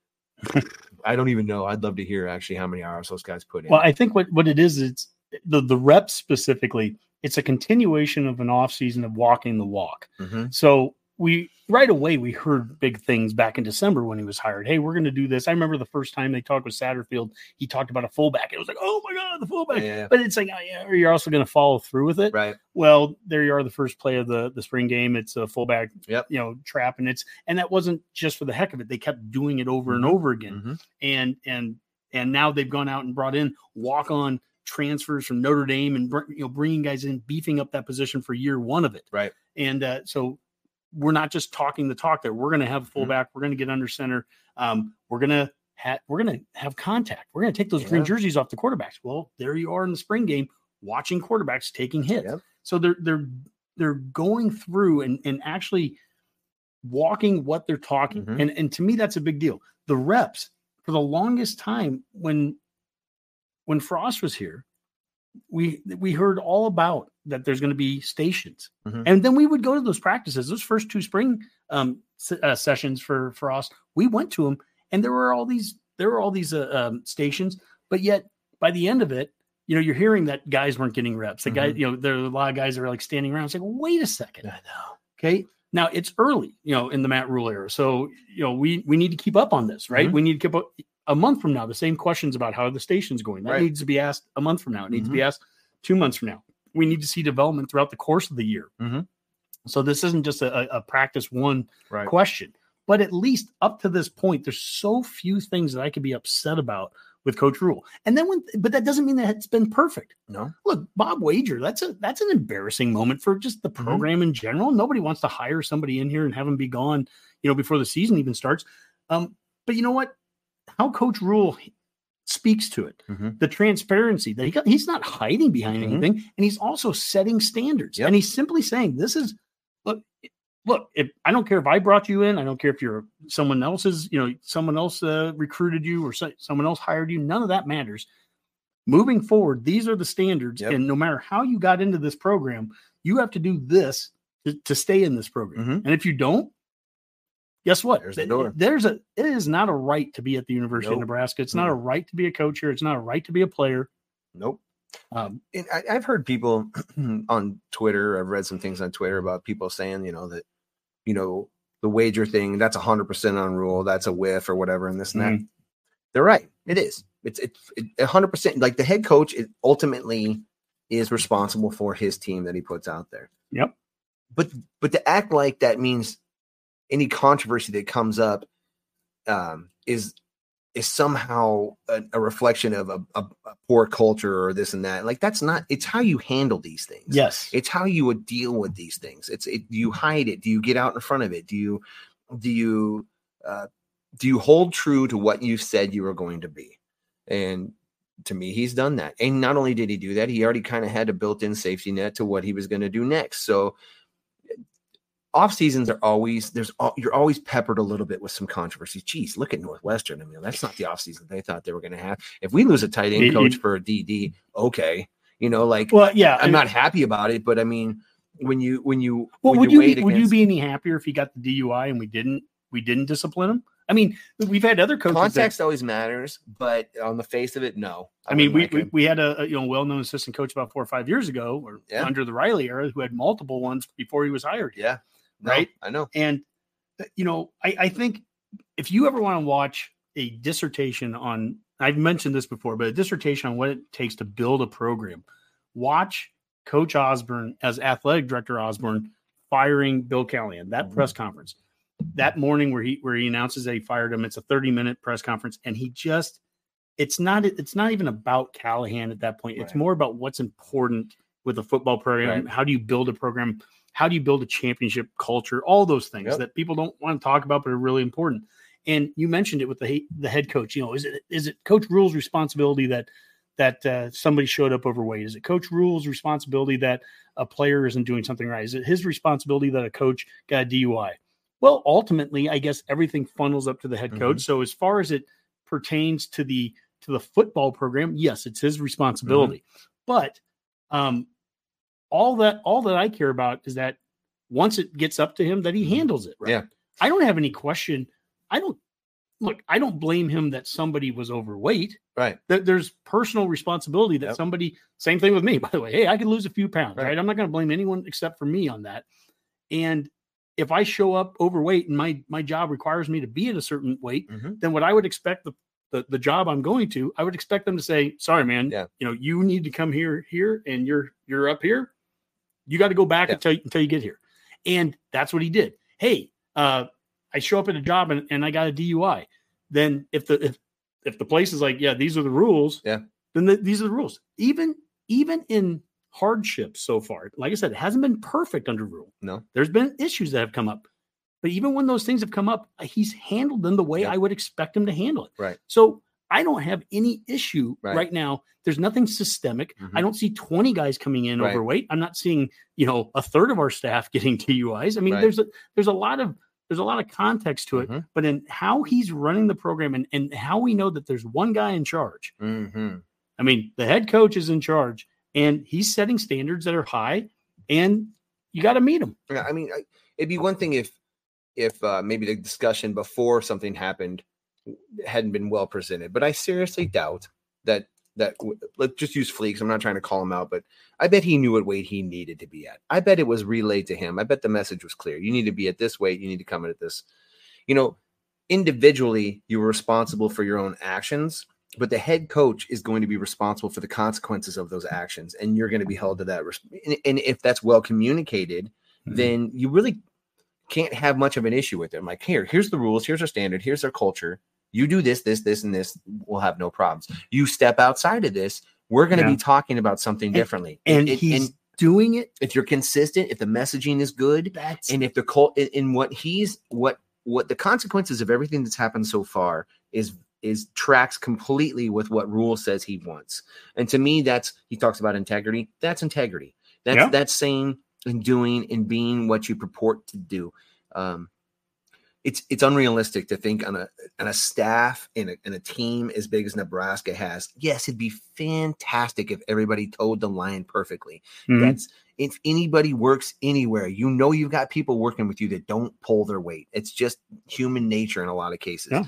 I don't even know. I'd love to hear actually how many hours those guys put in. Well, I think what what it is, it's the the reps specifically. It's a continuation of an off season of walking the walk. Mm-hmm. So we right away we heard big things back in December when he was hired. Hey, we're going to do this. I remember the first time they talked with Satterfield, he talked about a fullback. It was like, oh my God, the fullback. Yeah. But it's like, oh, yeah, you're also going to follow through with it. Right. Well, there you are, the first play of the, the spring game. It's a fullback, yep. you know, trap. And it's, and that wasn't just for the heck of it. They kept doing it over mm-hmm. and over again. Mm-hmm. And, and, and now they've gone out and brought in walk on transfers from Notre Dame and, you know, bringing guys in, beefing up that position for year one of it. Right. And uh, so, we're not just talking the talk there. We're going to have a fullback. Mm-hmm. We're going to get under center. Um, we're going to have, we're going to have contact. We're going to take those yeah. green jerseys off the quarterbacks. Well, there you are in the spring game, watching quarterbacks taking hits. Yep. So they're, they're, they're going through and, and actually walking what they're talking. Mm-hmm. And, and to me, that's a big deal. The reps for the longest time when, when Frost was here, we, we heard all about that there's going to be stations. Mm-hmm. And then we would go to those practices, those first two spring um, uh, sessions for, for us. We went to them and there were all these, there were all these uh, um, stations, but yet by the end of it, you know, you're hearing that guys weren't getting reps. The mm-hmm. guys, you know, there are a lot of guys that are like standing around saying, wait a second. I know. Okay. Now it's early, you know, in the Matt Rhule era. So, you know, we, we need to keep up on this, right? Mm-hmm. We need to keep up a month from now. The same questions about how the station's going. That right. needs to be asked a month from now. It needs mm-hmm. to be asked two months from now. We need to see development throughout the course of the year. Mm-hmm. So this isn't just a, a practice one right. question, but at least up to this point, there's so few things that I could be upset about with Coach Rhule. And then when, but that doesn't mean that it's been perfect. No, look, Bob Wager, that's a, that's an embarrassing moment for just the program mm-hmm. in general. Nobody wants to hire somebody in here and have them be gone, you know, before the season even starts. Um, but you know what, how Coach Rhule speaks to it, mm-hmm. the transparency that he got, he's not hiding behind mm-hmm. anything. And he's also setting standards. Yep. And he's simply saying, this is, look, look, if I don't care if I brought you in, I don't care if you're someone else's, you know, someone else uh, recruited you or so, someone else hired you. None of that matters. Moving forward, these are the standards. Yep. And no matter how you got into this program, you have to do this to, to stay in this program. Mm-hmm. And if you don't, guess what? There's the door. There's a, it is not a right to be at the University nope. of Nebraska. It's nope. not a right to be a coach here. It's not a right to be a player. Nope. Um, and I, I've heard people on Twitter, I've read some things on Twitter about people saying, you know, that, you know, the wager thing, that's a hundred percent on Rhule. That's a whiff or whatever. And this and mm-hmm. that. They're right. It is. It's it's a hundred percent like the head coach it ultimately is responsible for his team that he puts out there. Yep. But, but to act like that means any controversy that comes up um, is is somehow a, a reflection of a, a, a poor culture or this and that. Like that's not. It's how you handle these things. Yes, it's how you would deal with these things. It's it, do you hide it? Do you get out in front of it? Do you do you uh, do you hold true to what you said you were going to be? And to me, he's done that. And not only did he do that, he already kind of had a built-in safety net to what he was going to do next. So. Off seasons are always there's you're always peppered a little bit with some controversy. Geez, look at Northwestern. I mean, that's not the off season they thought they were going to have. If we lose a tight end coach for a D D, okay, you know, like, well, yeah, I'm I mean, not happy about it, but I mean, when you when you well, when would you, you be, against, would you be any happier if he got the D U I and we didn't we didn't discipline him? I mean, we've had other coaches. Context that, always matters, but on the face of it, no. I, I mean, we, like we we had a, a you know well known assistant coach about four or five years ago, or yeah. under the Riley era, who had multiple ones before he was hired. Yeah. No, right. I know. And, you know, I, I think if you ever want to watch a dissertation on, I've mentioned this before, but a dissertation on what it takes to build a program, watch Coach Osborne as athletic director Osborne firing Bill Callahan, that mm-hmm. press conference that morning where he, where he announces that he fired him. It's a thirty minute press conference. And he just, it's not, it's not even about Callahan at that point. Right. It's more about what's important with a football program? Right. How do you build a program? How do you build a championship culture? All those things Yep. that people don't want to talk about, but are really important. And you mentioned it with the the head coach. You know, is it is it Coach Rule's responsibility that that uh, somebody showed up overweight? Is it Coach Rule's responsibility that a player isn't doing something right? Is it his responsibility that a coach got a D U I? Well, ultimately, I guess everything funnels up to the head coach. Mm-hmm. So as far as it pertains to the to the football program, yes, it's his responsibility. Mm-hmm. But um, all that all that I care about is that once it gets up to him, that he handles it right. Yeah. I don't have any question. I don't look. I don't blame him that somebody was overweight. Right. There's personal responsibility that yep. somebody. Same thing with me, by the way. Hey, I could lose a few pounds. Right. right? I'm not going to blame anyone except for me on that. And if I show up overweight and my my job requires me to be at a certain weight, mm-hmm. then what I would expect the, the the job I'm going to, I would expect them to say, "Sorry, man. Yeah. You know, you need to come here here, and you're you're up here. You got to go back yeah. until until you get here." And that's what he did. Hey, uh, I show up at a job and, and I got a D U I. Then if the if if the place is like, yeah, these are the rules. Yeah. Then the, these are the rules. Even even in hardships so far, like I said, it hasn't been perfect under Rule. No, there's been issues that have come up, but even when those things have come up, he's handled them the way yeah. I would expect him to handle it. Right. So I don't have any issue right, right now. There's nothing systemic. Mm-hmm. I don't see twenty guys coming in right. overweight. I'm not seeing, you know, a third of our staff getting D U Is. I mean, right. there's a there's a lot of there's a lot of context to it, mm-hmm. but in how he's running the program and, and how we know that there's one guy in charge. Mm-hmm. I mean, the head coach is in charge and he's setting standards that are high and you got to meet them. Yeah, I mean, it'd be one thing if if uh, maybe the discussion before something happened hadn't been well presented, but I seriously doubt that that let's just use Fleeks. I'm not trying to call him out, but I bet he knew what weight he needed to be at. I bet it was relayed to him. I bet the message was clear. You need to be at this weight. You need to come in at this. You know, individually, you were responsible for your own actions, but the head coach is going to be responsible for the consequences of those actions, and you're going to be held to that. And if that's well communicated, mm-hmm. then you really can't have much of an issue with it. I'm like, here, here's the rules. Here's our standard. Here's our culture. You do this, this, this, and this, we'll have no problems. You step outside of this, we're going to yeah. be talking about something and, differently. And, and he's and doing it. If you're consistent, if the messaging is good, that's, and if the cult in, in what he's what what the consequences of everything that's happened so far is is tracks completely with what Rule says he wants. And to me, that's he talks about integrity. That's integrity. That's yeah. that's saying and doing and being what you purport to do. Um, It's it's unrealistic to think on a on a staff and a, and a team as big as Nebraska has. Yes, it'd be fantastic if everybody towed the line perfectly. Mm-hmm. That's if anybody works anywhere, you know you've got people working with you that don't pull their weight. It's just human nature in a lot of cases. Yeah.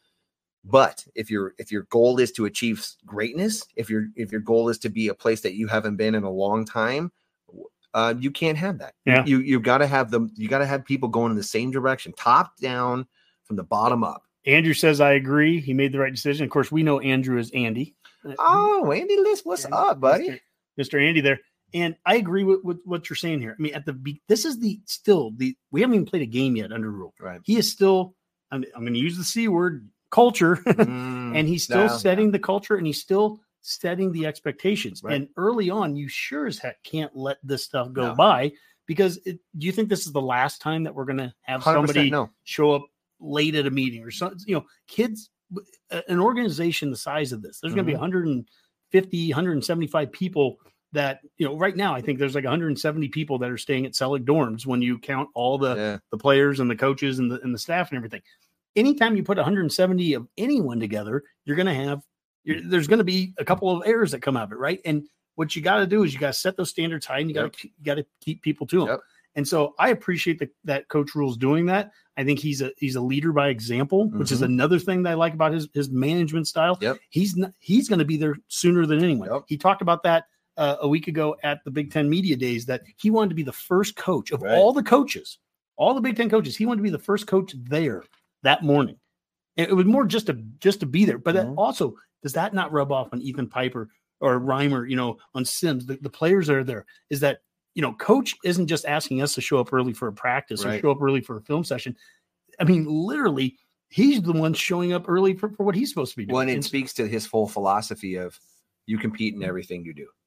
But if your if your goal is to achieve greatness, if your if your goal is to be a place that you haven't been in a long time, Uh, you can't have that. Yeah. You you got to have them. You got to have people going in the same direction, top down, from the bottom up. Andrew says, "I agree. He made the right decision." Of course, we know Andrew is Andy. Oh, Andy List, what's Andy, up, buddy? Mister Mister Andy there, and I agree with, with what you're saying here. I mean, at the this is the still the we haven't even played a game yet under Rule. Right. He is still. I'm, I'm going to use the C word, culture, mm, and he's still no, setting no. the culture, and he's still setting the expectations. Right. And early on, you sure as heck can't let this stuff go no. by because it, do you think this is the last time that we're going to have somebody no. show up late at a meeting or something? You know, kids, an organization the size of this, there's mm-hmm. going to be one hundred fifty, one hundred seventy-five people that, you know, right now, I think there's like one hundred seventy people that are staying at Selig dorms when you count all the, yeah. the players and the coaches and the, and the staff and everything. Anytime you put one hundred seventy of anyone together, you're going to have You're, there's going to be a couple of errors that come out of it, right? And what you got to do is you got to set those standards high, and you got to yep. you got to keep people to them. Yep. And so I appreciate the, that Coach Rule's doing that. I think he's a he's a leader by example, mm-hmm. which is another thing that I like about his his management style. Yep. He's not, he's going to be there sooner than anyone. Yep. He talked about that uh, a week ago at the Big Ten Media Days that he wanted to be the first coach of right. all the coaches, all the Big Ten coaches. He wanted to be the first coach there that morning. And it was more just to just to be there, but mm-hmm. also. Does that not rub off on Ethan Piper or Reimer, you know, on Sims, the, the players that are there? Is that, you know, coach isn't just asking us to show up early for a practice right. or show up early for a film session. I mean, literally, he's the one showing up early for, for what he's supposed to be doing. Well, and it and, speaks to his full philosophy of you compete in everything you do.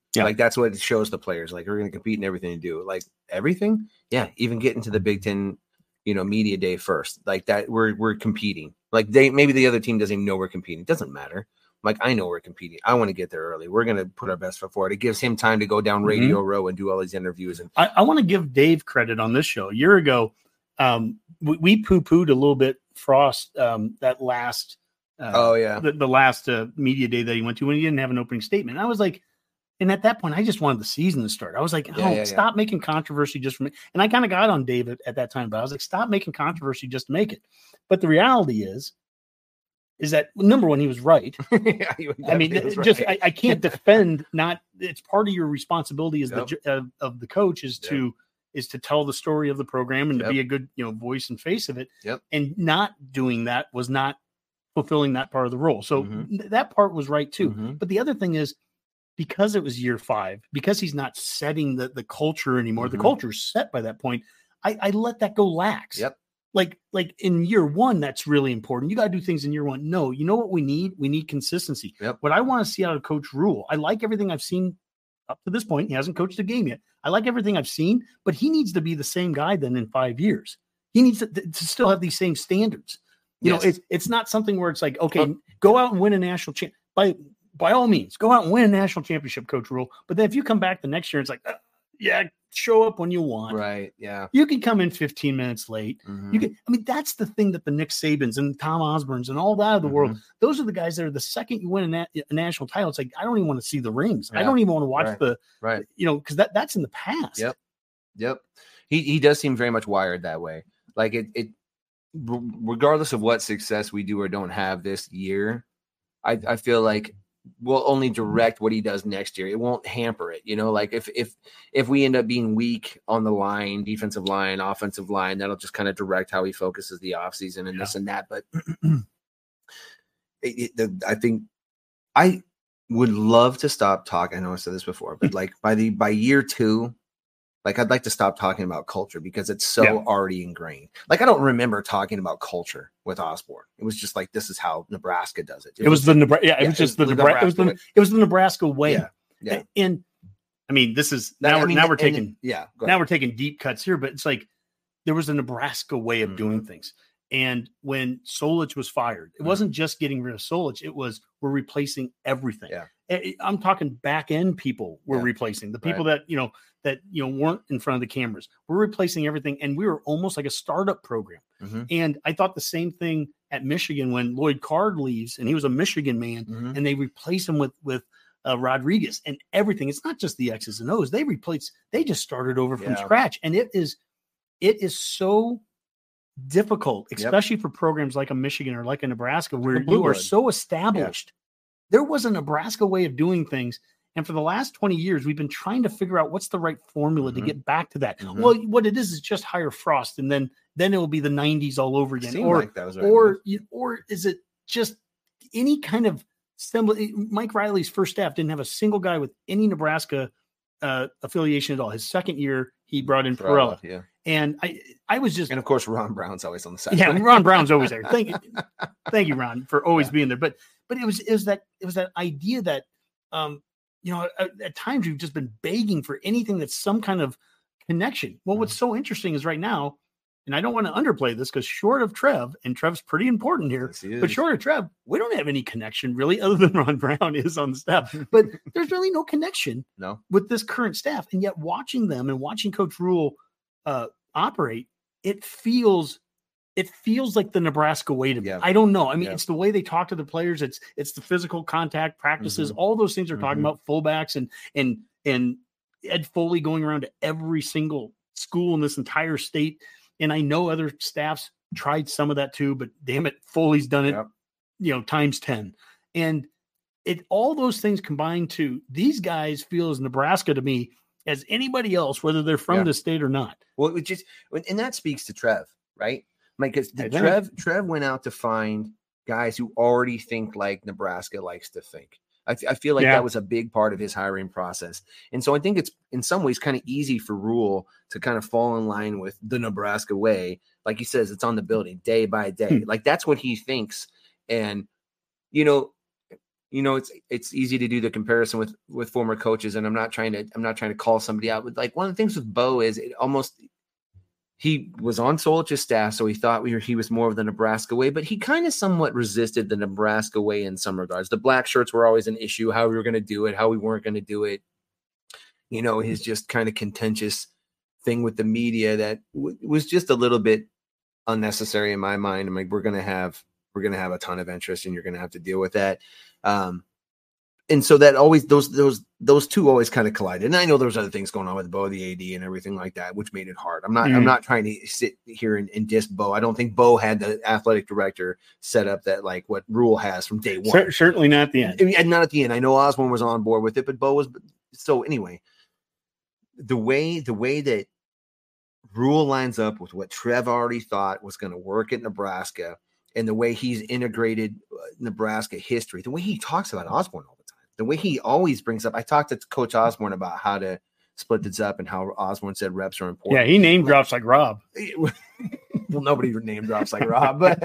Yeah. Like that's what it shows the players. Like we're going to compete in everything to do. Like everything, yeah. Even getting to the Big Ten, you know, media day first, like that. We're we're competing. Like they maybe the other team doesn't even know we're competing. It doesn't matter. Like I know we're competing. I want to get there early. We're going to put our best foot forward. It gives him time to go down Radio mm-hmm. Row and do all these interviews. And I, I want to give Dave credit on this show. A year ago, um, we, we poo-pooed a little bit Frost um, that last. Uh, oh yeah, the, the last uh, media day that he went to when he didn't have an opening statement. And I was like, and at that point, I just wanted the season to start. I was like, oh, yeah, yeah, stop yeah. making controversy just for me. And I kind of got on David at that time, but I was like, stop making controversy just to make it. But the reality is, is that number one, he was right. yeah, I mean, just right. I, I can't defend not. It's part of your responsibility as yep. the uh, of the coach is yep. to is to tell the story of the program and yep. to be a good you know voice and face of it. Yep. And not doing that was not fulfilling that part of the role. So mm-hmm. th- that part was right too. Mm-hmm. But the other thing is, because it was year five, because he's not setting the the culture anymore. Mm-hmm. The culture's set by that point. I, I let that go lax. Yep. Like, like in year one, that's really important. You got to do things in year one. No, you know what we need? We need consistency. Yep. What I want to see out of Coach Rule, I like everything I've seen up to this point. He hasn't coached a game yet. I like everything I've seen, but he needs to be the same guy then in five years. He needs to, to still have these same standards. You yes. know, it's it's not something where it's like, okay, oh. go out and win a national champ. By by all means, go out and win a national championship, Coach Rule. But then if you come back the next year, it's like, uh, yeah, show up when you want. Right. Yeah. You can come in fifteen minutes late. Mm-hmm. You can, I mean, that's the thing that the Nick Sabans and Tom Osborne's and all that of the mm-hmm. world, those are the guys that are the second you win a, na- a national title. It's like, I don't even want to see the rings. Yeah. I don't even want to watch right. the, right. you know, because that, that's in the past. Yep. Yep. He he does seem very much wired that way. Like it, it, regardless of what success we do or don't have this year, I, I feel like we'll only direct what he does next year. It won't hamper it. You know, like if if if we end up being weak on the line, defensive line, offensive line, that'll just kind of direct how he focuses the offseason and yeah. this and that. But it, it, the, I think I would love to stop talking. I know I said this before, but like by the by year two, like I'd like to stop talking about culture because it's so yeah. already ingrained. Like I don't remember talking about culture with Osborne. It was just like this is how Nebraska does it. It, it was, was the Nebraska. Yeah, it yeah, was just it was the Nebraska. It was the, it was the Nebraska way. Yeah, yeah. And, and I mean, this is now I we're mean, now we're and, taking yeah now we're taking deep cuts here, but it's like there was a Nebraska way of mm-hmm. doing things. And when Solich was fired, it mm-hmm. wasn't just getting rid of Solich. It was we're replacing everything. Yeah. I'm talking back end people we're yeah. replacing the people right. that, you know, that, you know, weren't in front of the cameras. We're replacing everything. And we were almost like a startup program. Mm-hmm. And I thought the same thing at Michigan when Lloyd Card leaves and he was a Michigan man mm-hmm. and they replace him with, with uh, Rodriguez and everything. It's not just the X's and O's. They replaced, they just started over from yeah. scratch. And it is, it is so difficult, especially yep. for programs like a Michigan or like a Nebraska, where you are so established. Yeah. There was a Nebraska way of doing things. And for the last twenty years, we've been trying to figure out what's the right formula mm-hmm. to get back to that. Mm-hmm. Well, what it is is just hire Frost, and then then it will be the nineties all over again. Or, like that was right or, or is it just any kind of semblance? Mike Riley's first staff didn't have a single guy with any Nebraska uh, affiliation at all. His second year, he brought in Perella. Yeah. And I I was just – and, of course, Ron Brown's always on the side. Yeah, Ron Brown's always there. Thank you, thank you, Ron, for always yeah. being there. But but it was it was that it was that idea that, um, you know, at, at times we've just been begging for anything that's some kind of connection. Well, mm-hmm. what's so interesting is right now, and I don't want to underplay this because short of Trev, and Trev's pretty important here, yes, but short of Trev, we don't have any connection really other than Ron Brown is on the staff. But there's really no connection no. with this current staff. And yet watching them and watching Coach Rule uh, operate, it feels it feels like the Nebraska way to me. Yeah. I don't know. I mean, yeah. it's the way they talk to the players. It's it's the physical contact practices. Mm-hmm. All those things they're talking mm-hmm. about, fullbacks and and and Ed Foley going around to every single school in this entire state. And I know other staffs tried some of that too, but damn it, Foley's done it, yep. you know, times ten. And it all those things combined to these guys feel as Nebraska to me as anybody else, whether they're from yeah. the state or not. Well, it just and that speaks to Trev, right? Like, because Trev Trev went out to find guys who already think like Nebraska likes to think. I, I feel like yeah. that was a big part of his hiring process. And so I think it's in some ways kind of easy for Rule to kind of fall in line with the Nebraska way. Like he says, it's on the building day by day. Hmm. Like that's what he thinks. And, you know, you know, it's it's easy to do the comparison with with former coaches, and I'm not trying to I'm not trying to call somebody out, but like one of the things with Bo is it almost he was on Solich's staff, so he thought we were, he was more of the Nebraska way, but he kind of somewhat resisted the Nebraska way in some regards. The black shirts were always an issue, how we were going to do it, how we weren't going to do it. You know, his just kind of contentious thing with the media that w- was just a little bit unnecessary in my mind. I'm like, we're going to have we're going to have a ton of interest, and you're going to have to deal with that. Um, and so that always those those those two always kind of collided. And I know there was other things going on with Bo, the A D, and everything like that, which made it hard. I'm not mm-hmm. I'm not trying to sit here and, and diss Bo. I don't think Bo had the athletic director set up that like what Rule has from day one. C- certainly not at the end. And not at the end. I know Osborne was on board with it, but Bo was. So anyway, the way the way that Rule lines up with what Trev already thought was going to work at Nebraska, and the way he's integrated Nebraska history, the way he talks about Osborne all the time, the way he always brings up. I talked to Coach Osborne about how to split this up and how Osborne said reps are important. Yeah, he name drops like Rob. Well, nobody name drops like Rob, but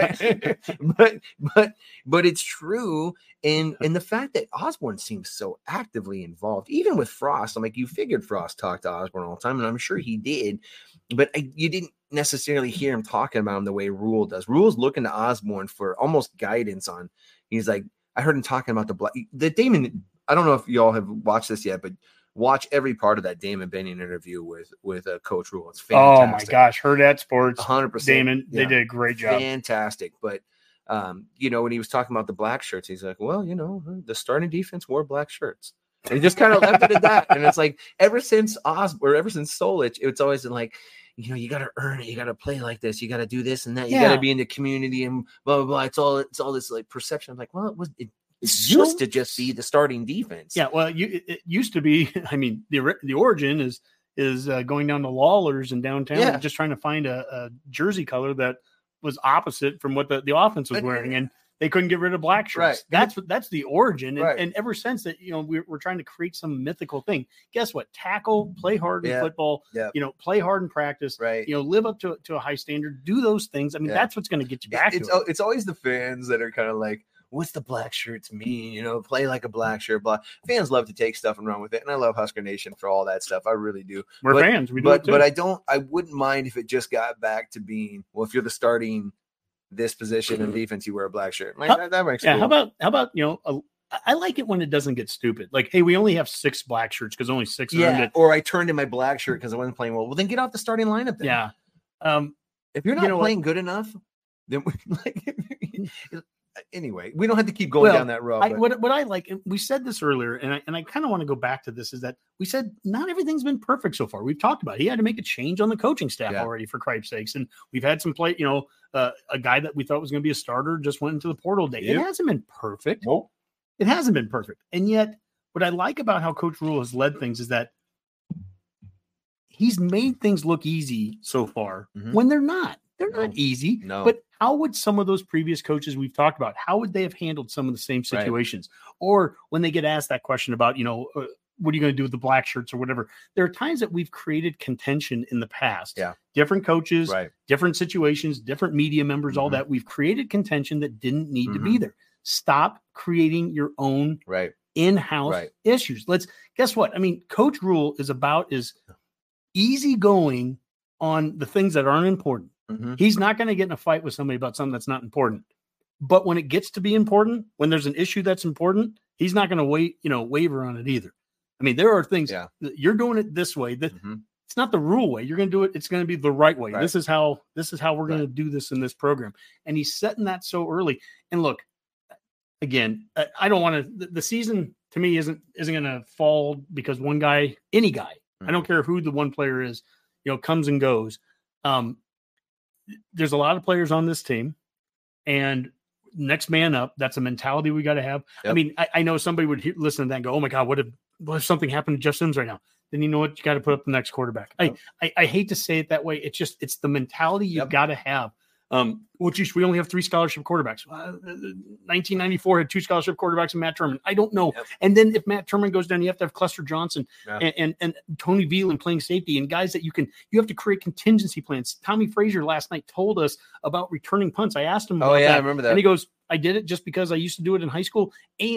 but but but it's true. And and the fact that Osborne seems so actively involved, even with Frost, I'm like, you figured Frost talked to Osborne all the time, and I'm sure he did, but I, you didn't necessarily hear him talking about him the way Rule does. Rule's looking to Osborne for almost guidance on. He's like, I heard him talking about the black, the Damon. I don't know if y'all have watched this yet, but watch every part of that Damon Benning interview with with uh, Coach Rule. It's fantastic. Oh my gosh, heard at Sports, one hundred percent. Damon, they yeah. did a great job. Fantastic, but. Um, you know, when he was talking about the black shirts, he's like, well, you know, the starting defense wore black shirts. And he just kind of left it at that. And it's like, ever since Os or ever since Solich, it's always been like, you know, you got to earn it. You got to play like this. You got to do this and that. You yeah. got to be in the community and blah, blah, blah. It's all, it's all this like perception. I'm like, well, it was, it, it used to just be the starting defense. Yeah. Well, you, it used to be, I mean, the, the origin is, is uh, going down to Lawler's in downtown yeah. and just trying to find a, a jersey color that was opposite from what the, the offense was wearing, and they couldn't get rid of black shirts. Right. That's what that's the origin. And, right. and ever since that, you know, we're, we're trying to create some mythical thing. Guess what? Tackle, play hard in yeah. football, yeah. you know, play hard in practice, right. you know, live up to, to a high standard, do those things. I mean, yeah. that's what's going to get you back it's, to it. It's always the fans that are kind of like, what's the black shirts mean? You know, play like a black shirt. Blah. Fans love to take stuff and run with it, and I love Husker Nation for all that stuff. I really do. We're but, fans. We do but it too. but I don't. I wouldn't mind if it just got back to being, well, if you're the starting this position in defense, you wear a black shirt. Like, how, that, that makes yeah. cool. How about how about you know? A, I like it when it doesn't get stupid. Like, hey, we only have six black shirts because only six. Yeah. Earned it. Or I turned in my black shirt because I wasn't playing well. Well, then get off the starting lineup. Then. Yeah. Um, if you're not you know playing what? good enough, then like. Anyway, we don't have to keep going well, down that road. I, but. what, what I like, and we said this earlier, and I, and I kind of want to go back to this, is that we said not everything's been perfect so far. We've talked about it. He had to make a change on the coaching staff yeah. already, for Christ's sakes. And we've had some play, you know, uh, a guy that we thought was going to be a starter just went into the portal day. Yep. It hasn't been perfect. Nope. It hasn't been perfect. And yet, what I like about how Coach Rule has led things is that he's made things look easy so far mm-hmm. when they're not. They're no. not easy. No. But how would some of those previous coaches we've talked about, how would they have handled some of the same situations? Right. Or when they get asked that question about, you know, uh, what are you going to do with the black shirts or whatever? There are times that we've created contention in the past. Yeah. Different coaches, right. different situations, different media members, mm-hmm. all that. We've created contention that didn't need mm-hmm. to be there. Stop creating your own right. in-house right. issues. Let's guess what? I mean, Coach Rule is about as easygoing on the things that aren't important. Mm-hmm. He's not going to get in a fight with somebody about something that's not important. But when it gets to be important, when there's an issue that's important, he's not going to wait, you know, waver on it either. I mean, there are things yeah. that you're doing it this way. That mm-hmm. it's not the rule way. You're going to do it. It's going to be the right way. Right. This is how, this is how we're right. going to do this in this program. And he's setting that so early. And look, again, I don't want to, the, the season to me isn't, isn't going to fall because one guy, any guy, mm-hmm. I don't care who the one player is, you know, comes and goes. Um, There's a lot of players on this team, and next man up. That's a mentality we got to have. Yep. I mean, I, I know somebody would hear, listen to that and go, "Oh my God, what if, what if something happened to Jeff Sims right now?" Then you know what? You got to put up the next quarterback. Yep. I, I I hate to say it that way. It's just it's the mentality you've yep. got to have. Um, well, geez, we only have three scholarship quarterbacks. Uh, nineteen ninety-four had two scholarship quarterbacks and Matt Turman. I don't know. Yep. And then if Matt Turman goes down, you have to have Cluster Johnson yeah. and, and and Tony Veland playing safety and guys that you can. You have to create contingency plans. Tommy Frazier last night told us about returning punts. I asked him. Oh about yeah, that, I remember that. And he goes, "I did it just because I used to do it in high school, and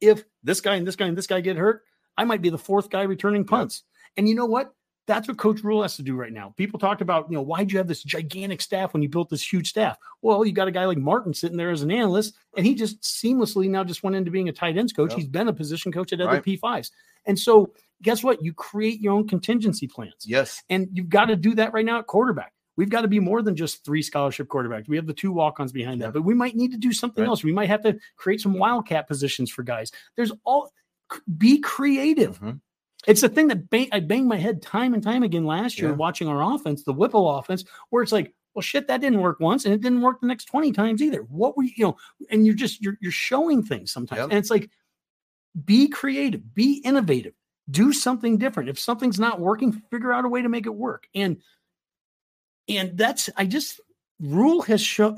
if this guy and this guy and this guy get hurt, I might be the fourth guy returning punts. Yep. And you know what? That's what Coach Rule has to do right now. People talked about, you know, why'd you have this gigantic staff when you built this huge staff? Well, you got a guy like Martin sitting there as an analyst, and he just seamlessly now just went into being a tight ends coach. Yep. He's been a position coach at other right. P fives. And so guess what? You create your own contingency plans. Yes. And you've got to do that right now at quarterback. We've got to be more than just three scholarship quarterbacks. We have the two walk-ons behind yep. that, but we might need to do something right. else. We might have to create some wildcat positions for guys. There's all be creative. Mm-hmm. It's the thing that bang, I banged my head time and time again last year yeah. watching our offense, the Whipple offense, where it's like, well, shit, that didn't work once, and it didn't work the next twenty times either. What were you, you know? And you're just you're you're showing things sometimes, yep. and it's like, be creative, be innovative, do something different. If something's not working, figure out a way to make it work. And and that's I just Rule has shown.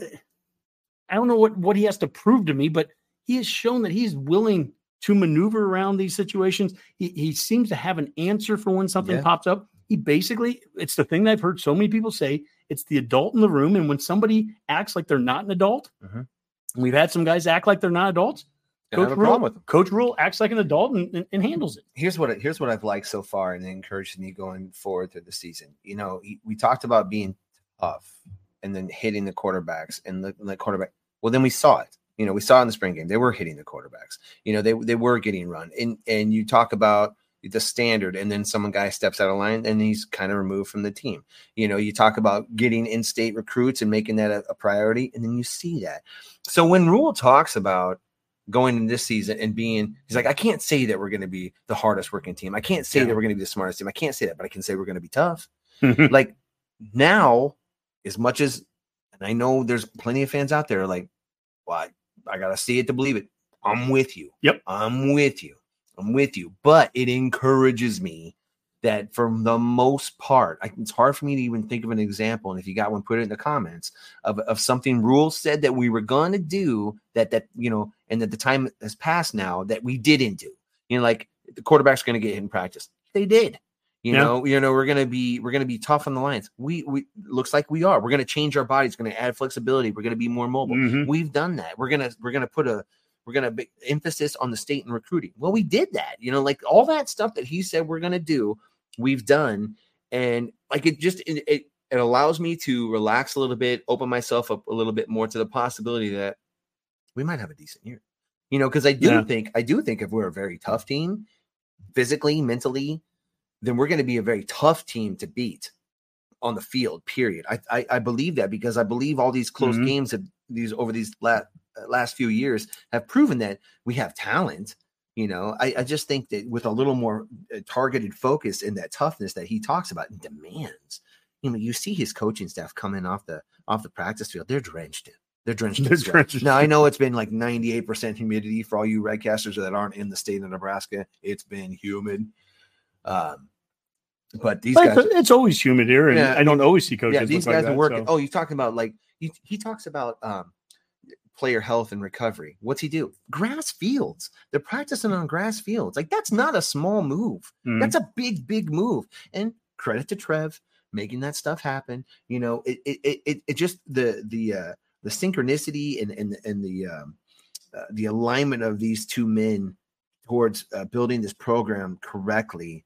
I don't know what what he has to prove to me, but he has shown that he's willing to maneuver around these situations. He he seems to have an answer for when something yeah. pops up. He basically, it's the thing that I've heard so many people say, it's the adult in the room. And when somebody acts like they're not an adult, mm-hmm. we've had some guys act like they're not adults. Coach Rule, Coach Rule acts like an adult and, and, and handles it. Here's what here's what I've liked so far and encouraged me going forward through the season. You know, we talked about being tough and then hitting the quarterbacks and the, the quarterback. Well, then we saw it. You know, we saw in the spring game, they were hitting the quarterbacks. You know, they they were getting run. And and you talk about the standard, and then some guy steps out of line and he's kind of removed from the team. You know, you talk about getting in-state recruits and making that a, a priority, and then you see that. So when Rule talks about going in this season and being, he's like, I can't say that we're going to be the hardest working team. I can't say yeah. that we're going to be the smartest team. I can't say that, but I can say we're going to be tough. Like now, as much as, and I know there's plenty of fans out there like, well, I, I got to see it to believe it. I'm with you. Yep. I'm with you. I'm with you. But it encourages me that for the most part, I, it's hard for me to even think of an example. And if you got one, put it in the comments of, of something Rule said that we were going to do that, that, you know, and that the time has passed now that we didn't do. You know, like the quarterback's going to get hit in practice. They did. You yeah. know, you know, we're gonna be we're gonna be tough on the lines. We we looks like we are. We're gonna change our bodies. We're gonna add flexibility. We're gonna be more mobile. Mm-hmm. We've done that. We're gonna we're gonna put a we're gonna be emphasis on the state and recruiting. Well, we did that. You know, like all that stuff that he said we're gonna do, we've done, and like it just it it, it allows me to relax a little bit, open myself up a little bit more to the possibility that we might have a decent year. You know, because I do yeah. think I do think if we're a very tough team, physically, mentally, then we're going to be a very tough team to beat on the field, period. I I, I believe that because I believe all these close mm-hmm. games have these over these last, uh, last few years have proven that we have talent. You know, I, I just think that with a little more uh, targeted focus and that toughness that he talks about and demands, you know, you see his coaching staff coming off the off the practice field. They're drenched in. They're drenched in. They're drenched. Now, I know it's been like ninety-eight percent humidity for all you Redcasters that aren't in the state of Nebraska. It's been humid. Um, But these but guys, it's always humid here, and yeah, I don't always see coaches. Yeah, these guys like that, are working. So. Oh, you're talking about like he, he talks about um, player health and recovery. What's he do? Grass fields. They're practicing on grass fields. Like that's not a small move. Mm. That's a big, big move. And credit to Trev making that stuff happen. You know, it it it, it just the the uh, the synchronicity and and and the um, uh, the alignment of these two men towards uh, building this program correctly.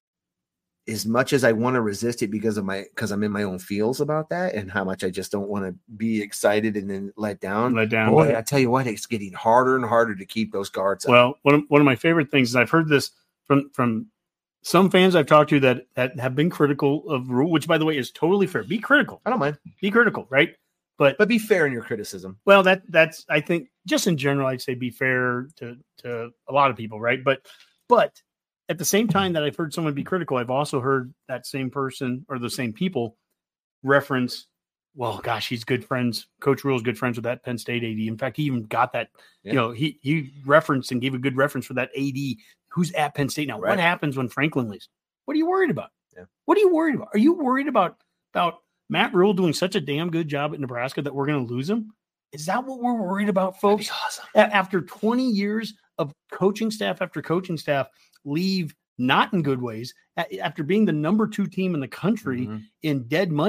As much as I want to resist it because of my, because I'm in my own feels about that and how much I just don't want to be excited and then let down. Let down. Boy, I tell you what, it's getting harder and harder to keep those guards up. Well, one of, one of my favorite things is I've heard this from from some fans I've talked to that that have been critical of Rule, which by the way is totally fair. Be critical. I don't mind. Be critical, right? But but be fair in your criticism. Well, that that's I think just in general, I'd say be fair to to a lot of people, right? But but. At the same time that I've heard someone be critical, I've also heard that same person or the same people reference, well, gosh, he's good friends. Coach Rule's good friends with that Penn State A D. In fact, he even got that, yeah. you know, he he referenced and gave a good reference for that A D who's at Penn State now. Right. What happens when Franklin leaves? What are you worried about? Yeah. What are you worried about? Are you worried about, about Matt Rule doing such a damn good job at Nebraska that we're going to lose him? Is that what we're worried about, folks? Awesome. After twenty years of coaching staff after coaching staff, leave not in good ways after being the number two team in the country mm-hmm. in dead money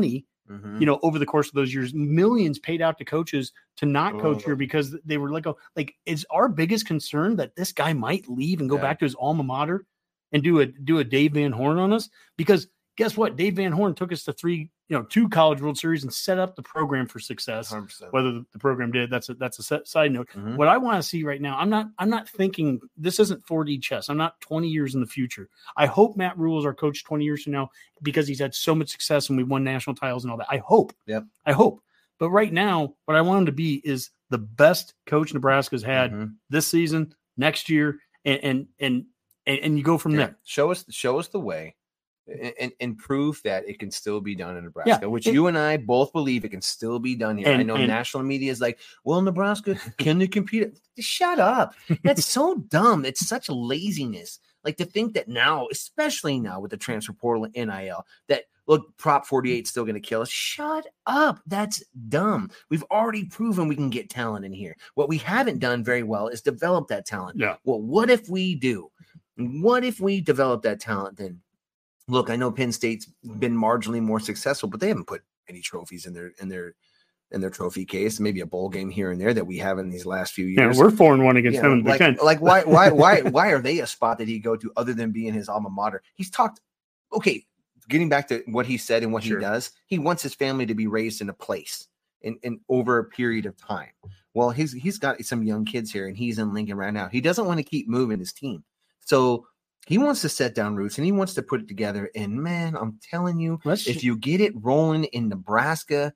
Mm-hmm. you know, over the course of those years, millions paid out to coaches to not coach Oh. here because they were like, oh, like, is our biggest concern that this guy might leave and go Yeah. back to his alma mater and do a do a Dave Van Horn on us? Because guess what? Dave Van Horn took us to three, you know, two College World Series and set up the program for success. one hundred percent. Whether the, the program did, that's a that's a set, side note. Mhm. What I want to see right now, I'm not I'm not thinking this isn't four D chess. I'm not twenty years in the future. I hope Matt Rule is our coach twenty years from now because he's had so much success and we've won national titles and all that. I hope. Yep. I hope. But right now, what I want him to be is the best coach Nebraska's had Mhm. this season, next year, and and and and, and you go from Yeah. there. Show us, show us the way, and, and, and prove that it can still be done in Nebraska, Yeah, which it- you and I both believe it can still be done here. I And- know and- national media is like, well, Nebraska, can they compete? Shut up. That's so dumb. It's such laziness. Like to think that now, especially now with the transfer portal and N I L, that look, Prop forty-eight is still going to kill us. Shut up. That's dumb. We've already proven we can get talent in here. What we haven't done very well is develop that talent. Yeah. Well, what if we do? What if we develop that talent then? Look, I know Penn State's been marginally more successful, but they haven't put any trophies in their in their in their trophy case. Maybe a bowl game here and there that we have in these last few Yeah, years. we're four and one against Yeah, them in the Big like, Ten. like why why why why are they a spot that he go to other than being his alma mater? He's talked. Okay, getting back to what he said and what Sure. he does, he wants his family to be raised in a place in, in over a period of time. Well, he's he's got some young kids here, and he's in Lincoln right now. He doesn't want to keep moving his team, so he wants to set down roots and he wants to put it together. And man, I'm telling you, Let's if you get it rolling in Nebraska,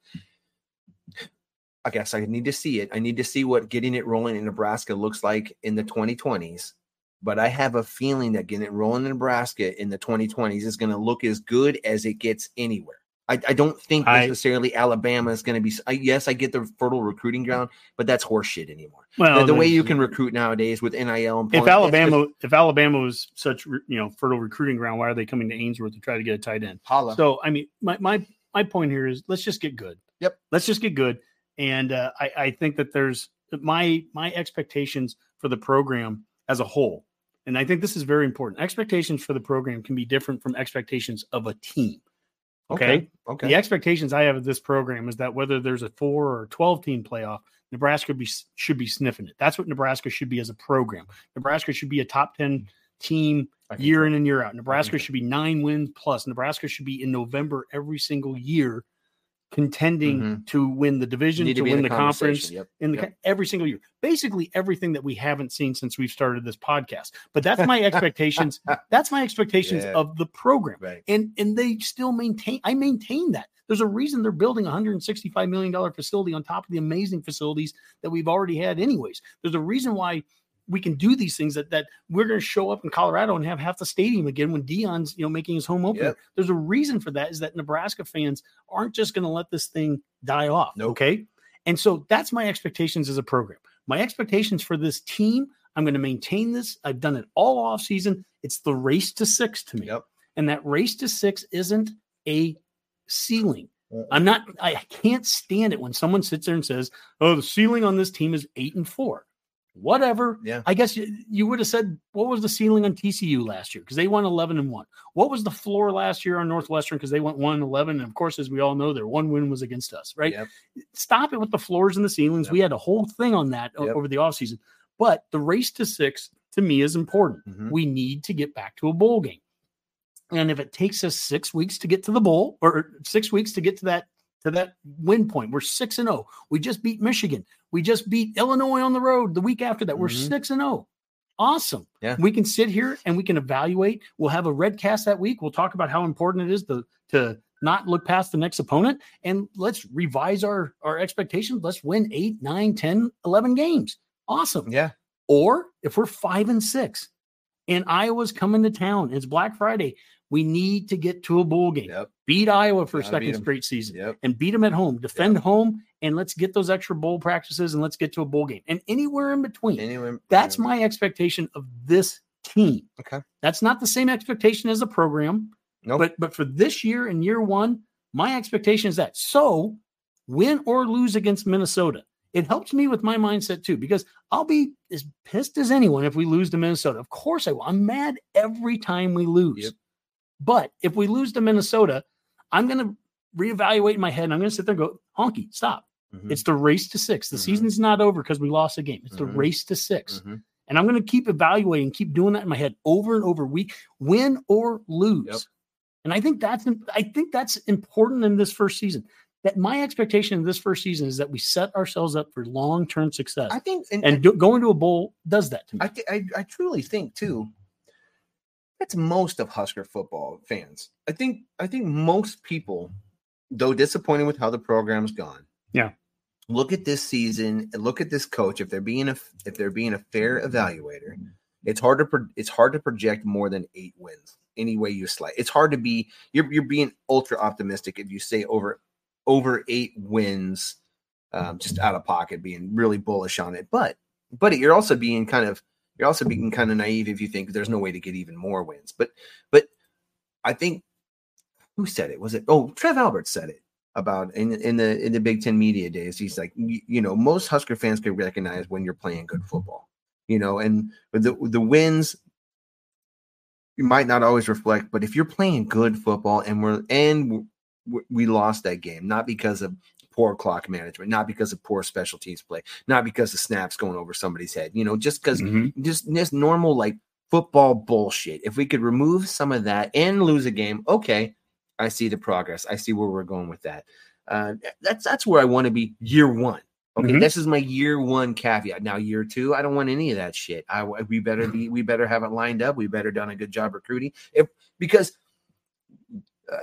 I guess I need to see it. I need to see what getting it rolling in Nebraska looks like in the twenty twenties. But I have a feeling that getting it rolling in Nebraska in the twenty twenties is going to look as good as it gets anywhere. I, I don't think I- necessarily Alabama is going to be. I, yes, I get the fertile recruiting ground, but that's horseshit anymore. well, the, the way there's- you can recruit nowadays with N I L and If pulling- Alabama, if Alabama was such you know fertile recruiting ground, why are they coming to Ainsworth to try to get a tight end? holla. So I mean, my my my point here is let's just get good. Yep. Let's just get good, and uh, I I think that there's my my expectations for the program as a whole, and I think this is very important. Expectations for the program can be different from expectations of a team. Okay. Okay. The expectations I have of this program is that whether there's a four or twelve team playoff, Nebraska be, should be sniffing it. That's what Nebraska should be as a program. Nebraska should be a top ten team I can year see in and year out. Nebraska that. should be nine wins plus. Nebraska should be in November every single year contending Mhm. to win the division, Need to be win in the conversation. conference, Yep. in the Yep. every single year. Basically everything that we haven't seen since we've started this podcast. But that's my expectations. That's my expectations Yeah. of the program. Right. And and they still maintain I maintain that. There's a reason they're building a one hundred sixty-five million dollars facility on top of the amazing facilities that we've already had anyways. There's a reason why we can do these things that that we're going to show up in Colorado and have half the stadium again when Dion's, you know, making his home opener. Yep. There's a reason for that is that Nebraska fans aren't just going to let this thing die off. Nope. Okay. And so that's my expectations as a program. My expectations for this team, I'm going to maintain this. I've done it all off season. It's the race to six to me. Yep. And that race to six isn't a ceiling. Uh-uh. I'm not, I can't stand it when someone sits there and says, oh, the ceiling on this team is eight and four. Whatever. Yeah. I guess you, you would have said, what was the ceiling on T C U last year? Because they won eleven and one. What was the floor last year on Northwestern? Because they went one and eleven. And of course, as we all know, their one win was against us, right? Yep. Stop it with the floors and the ceilings. Yep. We had a whole thing on that o- Yep. over the offseason. But the race to six to me is important. Mhm. We need to get back to a bowl game. And if it takes us six weeks to get to the bowl or six weeks to get to that to that win point, we're six and oh. We just beat Michigan. We just beat Illinois on the road the week after that. We're Mhm. six and oh. Awesome. Yeah. We can sit here and we can evaluate. We'll have a red cast that week. We'll talk about how important it is to, to not look past the next opponent. And let's revise our, our expectations. Let's win eight, nine, ten, eleven games. Awesome. Yeah. Or if we're five and six and Iowa's coming to town, it's Black Friday. We need to get to a bowl game. Yep. Beat Iowa for a Gotta beat second 'em. straight season Yep. and beat them at home. Defend home and let's get those extra bowl practices and let's get to a bowl game. And anywhere in between. Anyway, That's yeah. my expectation of this team. Okay. That's not the same expectation as a program. Nope. But but for this year and year one, my expectation is that. So win or lose against Minnesota. It helps me with my mindset too, because I'll be as pissed as anyone if we lose to Minnesota. Of course I will. I'm mad every time we lose. Yep. But if we lose to Minnesota, I'm going to reevaluate in my head, and I'm going to sit there and go, Honky, stop. Mm-hmm. It's the race to six. The mm-hmm. season's not over because we lost a game. It's mm-hmm. the race to six. Mm-hmm. And I'm going to keep evaluating, keep doing that in my head over and over, week, win or lose. Yep. And I think that's I think that's important in this first season. That my expectation in this first season is that we set ourselves up for long-term success. I think, and, and do, going to a bowl does that to me. I, th- I I truly think too. That's most of Husker football fans. I think I think most people, though disappointed with how the program's gone, yeah, look at this season and look at this coach. If they're being a if they're being a fair evaluator, it's hard to pro- it's hard to project more than eight wins any way you slice. It's hard to be you're you're being ultra optimistic if you say over. over eight wins, um, just out of pocket, being really bullish on it. But, but you're also being kind of, you're also being kind of naive if you think there's no way to get even more wins. But, but I think who said it? Was it? Oh, Trev Alberts said it about in in the in the Big Ten media days. He's like, you, you know, most Husker fans can recognize when you're playing good football, you know, and the the wins. You might not always reflect, but if you're playing good football and we're and we're, we lost that game, not because of poor clock management, not because of poor special teams play, not because of snaps going over somebody's head, you know, just because mm-hmm. just, just normal like football bullshit. If we could remove some of that and lose a game, okay, I see the progress. I see where we're going with that. Uh, that's that's where I want to be year one. Okay, mm-hmm. This is my year one caveat. Now year two, I don't want any of that shit. I we better be we better have it lined up. We better done a good job recruiting. If because. Uh,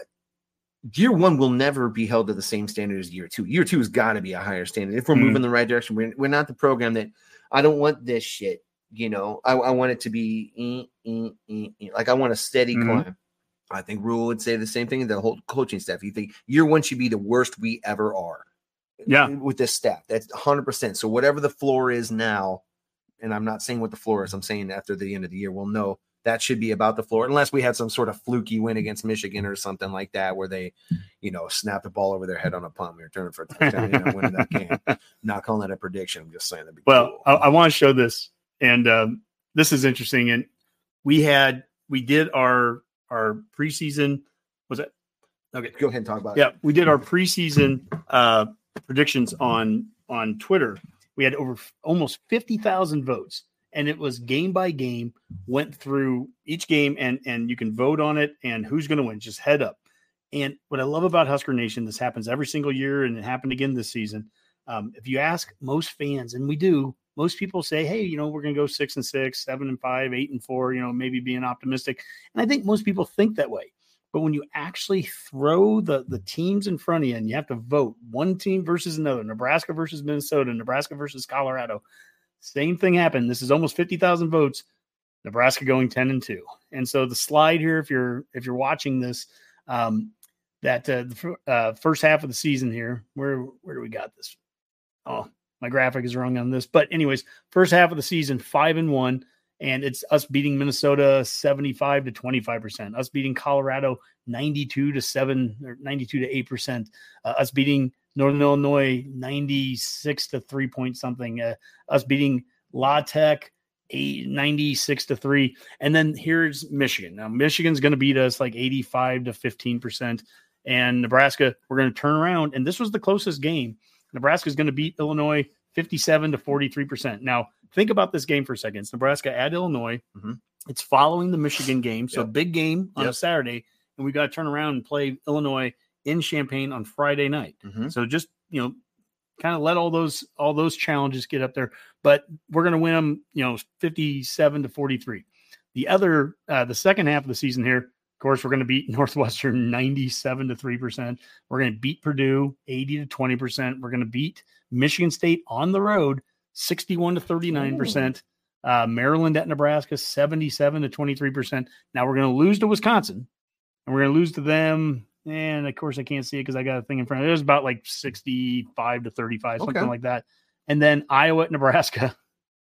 Year one will never be held to the same standard as year two. Year two has got to be a higher standard. If we're mm-hmm. moving in the right direction, we're, we're not the program that I don't want this shit. You know, I, I want it to be eh, eh, eh, eh. like I want a steady mm-hmm. climb. I think Rule would say the same thing. The whole coaching staff. You think year one should be the worst we ever are. Yeah, with this staff, that's one hundred percent. So whatever the floor is now, and I'm not saying what the floor is. I'm saying after the end of the year, we'll know. That should be about the floor, unless we had some sort of fluky win against Michigan or something like that, where they, you know, snap the ball over their head on a punt. We were turning for a touchdown, you know, winning that game. Not calling that a prediction. I'm just saying that'd be well, cool. I, I want to show this, and um, this is interesting. And we had we did our our preseason. Was it okay? Go ahead and talk about yeah, it. Yeah, we did our preseason uh, predictions on on Twitter. We had over almost fifty thousand votes. And it was game by game, went through each game, and and you can vote on it and who's going to win, just head up. And what I love about Husker Nation, this happens every single year, and it happened again this season. Um, if you ask most fans, and we do, most people say, hey, you know, we're going to go six and six, seven and five, eight and four, you know, maybe being optimistic. And I think most people think that way. But when you actually throw the, the teams in front of you and you have to vote one team versus another, Nebraska versus Minnesota, Nebraska versus Colorado, same thing happened. This is almost fifty thousand votes. Nebraska going ten and two. And so the slide here, if you're if you're watching this, um, that uh, the uh, first half of the season here, where where do we got this? Oh, my graphic is wrong on this. But anyways, first half of the season, five and one, and it's us beating Minnesota seventy-five to twenty-five percent, us beating Colorado ninety-two to seven or ninety-two to eight percent, uh, us beating Northern Illinois ninety-six to three point something, uh, us beating La Tech eight, ninety-six to three. And then here's Michigan. Now Michigan's going to beat us like eighty-five to fifteen percent, and Nebraska, we're going to turn around. And this was the closest game. Nebraska is going to beat Illinois fifty-seven to forty-three percent. Now think about this game for a second. It's Nebraska at Illinois. Mm-hmm. It's following the Michigan game. So yep. big game on yep. a Saturday, and we got to turn around and play Illinois in Champaign on Friday night. Mm-hmm. So just, you know, kind of let all those, all those challenges get up there, but we're going to win them, you know, fifty-seven to forty-three. The other, uh, the second half of the season here, of course, we're going to beat Northwestern ninety-seven to three percent. We're going to beat Purdue eighty to twenty percent. We're going to beat Michigan State on the road sixty-one to thirty-nine percent. Uh, Maryland at Nebraska seventy-seven to twenty-three percent. Now we're going to lose to Wisconsin, and we're going to lose to them. And of course I can't see it because I got a thing in front of it. It was about like sixty-five to thirty-five, something okay. like that. And then Iowa at Nebraska,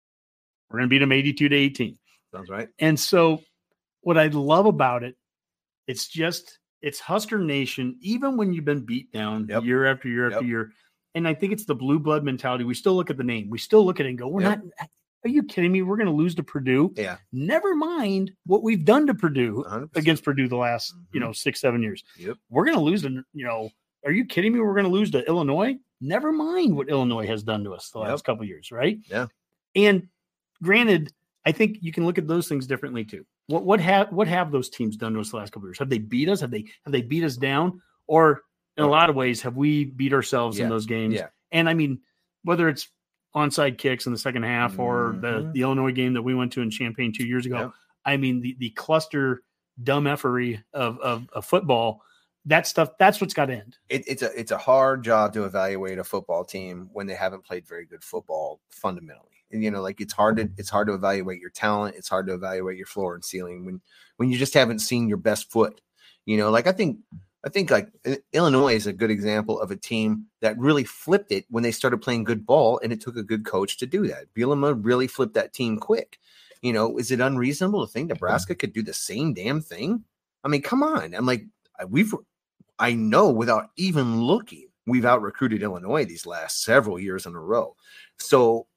we're going to beat them eighty-two to eighteen. Sounds right. And so what I love about it, it's just, it's Husker Nation, even when you've been beat down yep. year after year after yep. year. And I think it's the blue blood mentality. We still look at the name. We still look at it and go, we're yep. not, are you kidding me? We're going to lose to Purdue. Yeah. Never mind what we've done to Purdue one hundred percent against Purdue the last, mm-hmm. you know, six, seven years. Yep. We're going to lose to, you know, are you kidding me? We're going to lose to Illinois? Never mind what Illinois has done to us the last Yep. couple of years, right? Yeah. And granted, I think you can look at those things differently too. What what have what have those teams done to us the last couple of years? Have they beat us? Have they have they beat us down? Or in a lot of ways, have we beat ourselves Yeah. in those games? Yeah. And I mean, whether it's onside kicks in the second half or the, Mhm. the Illinois game that we went to in Champaign two years ago, Yep. I mean, the the cluster dumb effery of, of of football, that stuff, that's what's got to end. It, it's a it's a hard job to evaluate a football team when they haven't played very good football fundamentally. And, you know, like it's hard to it's hard to evaluate your talent. It's hard to evaluate your floor and ceiling when when you just haven't seen your best foot. You know, like I think I think like Illinois is a good example of a team that really flipped it when they started playing good ball, and it took a good coach to do that. Bielema really flipped that team quick. You know, is it unreasonable to think Nebraska could do the same damn thing? I mean, come on. I'm like, we've I know without even looking, we've out recruited Illinois these last several years in a row. So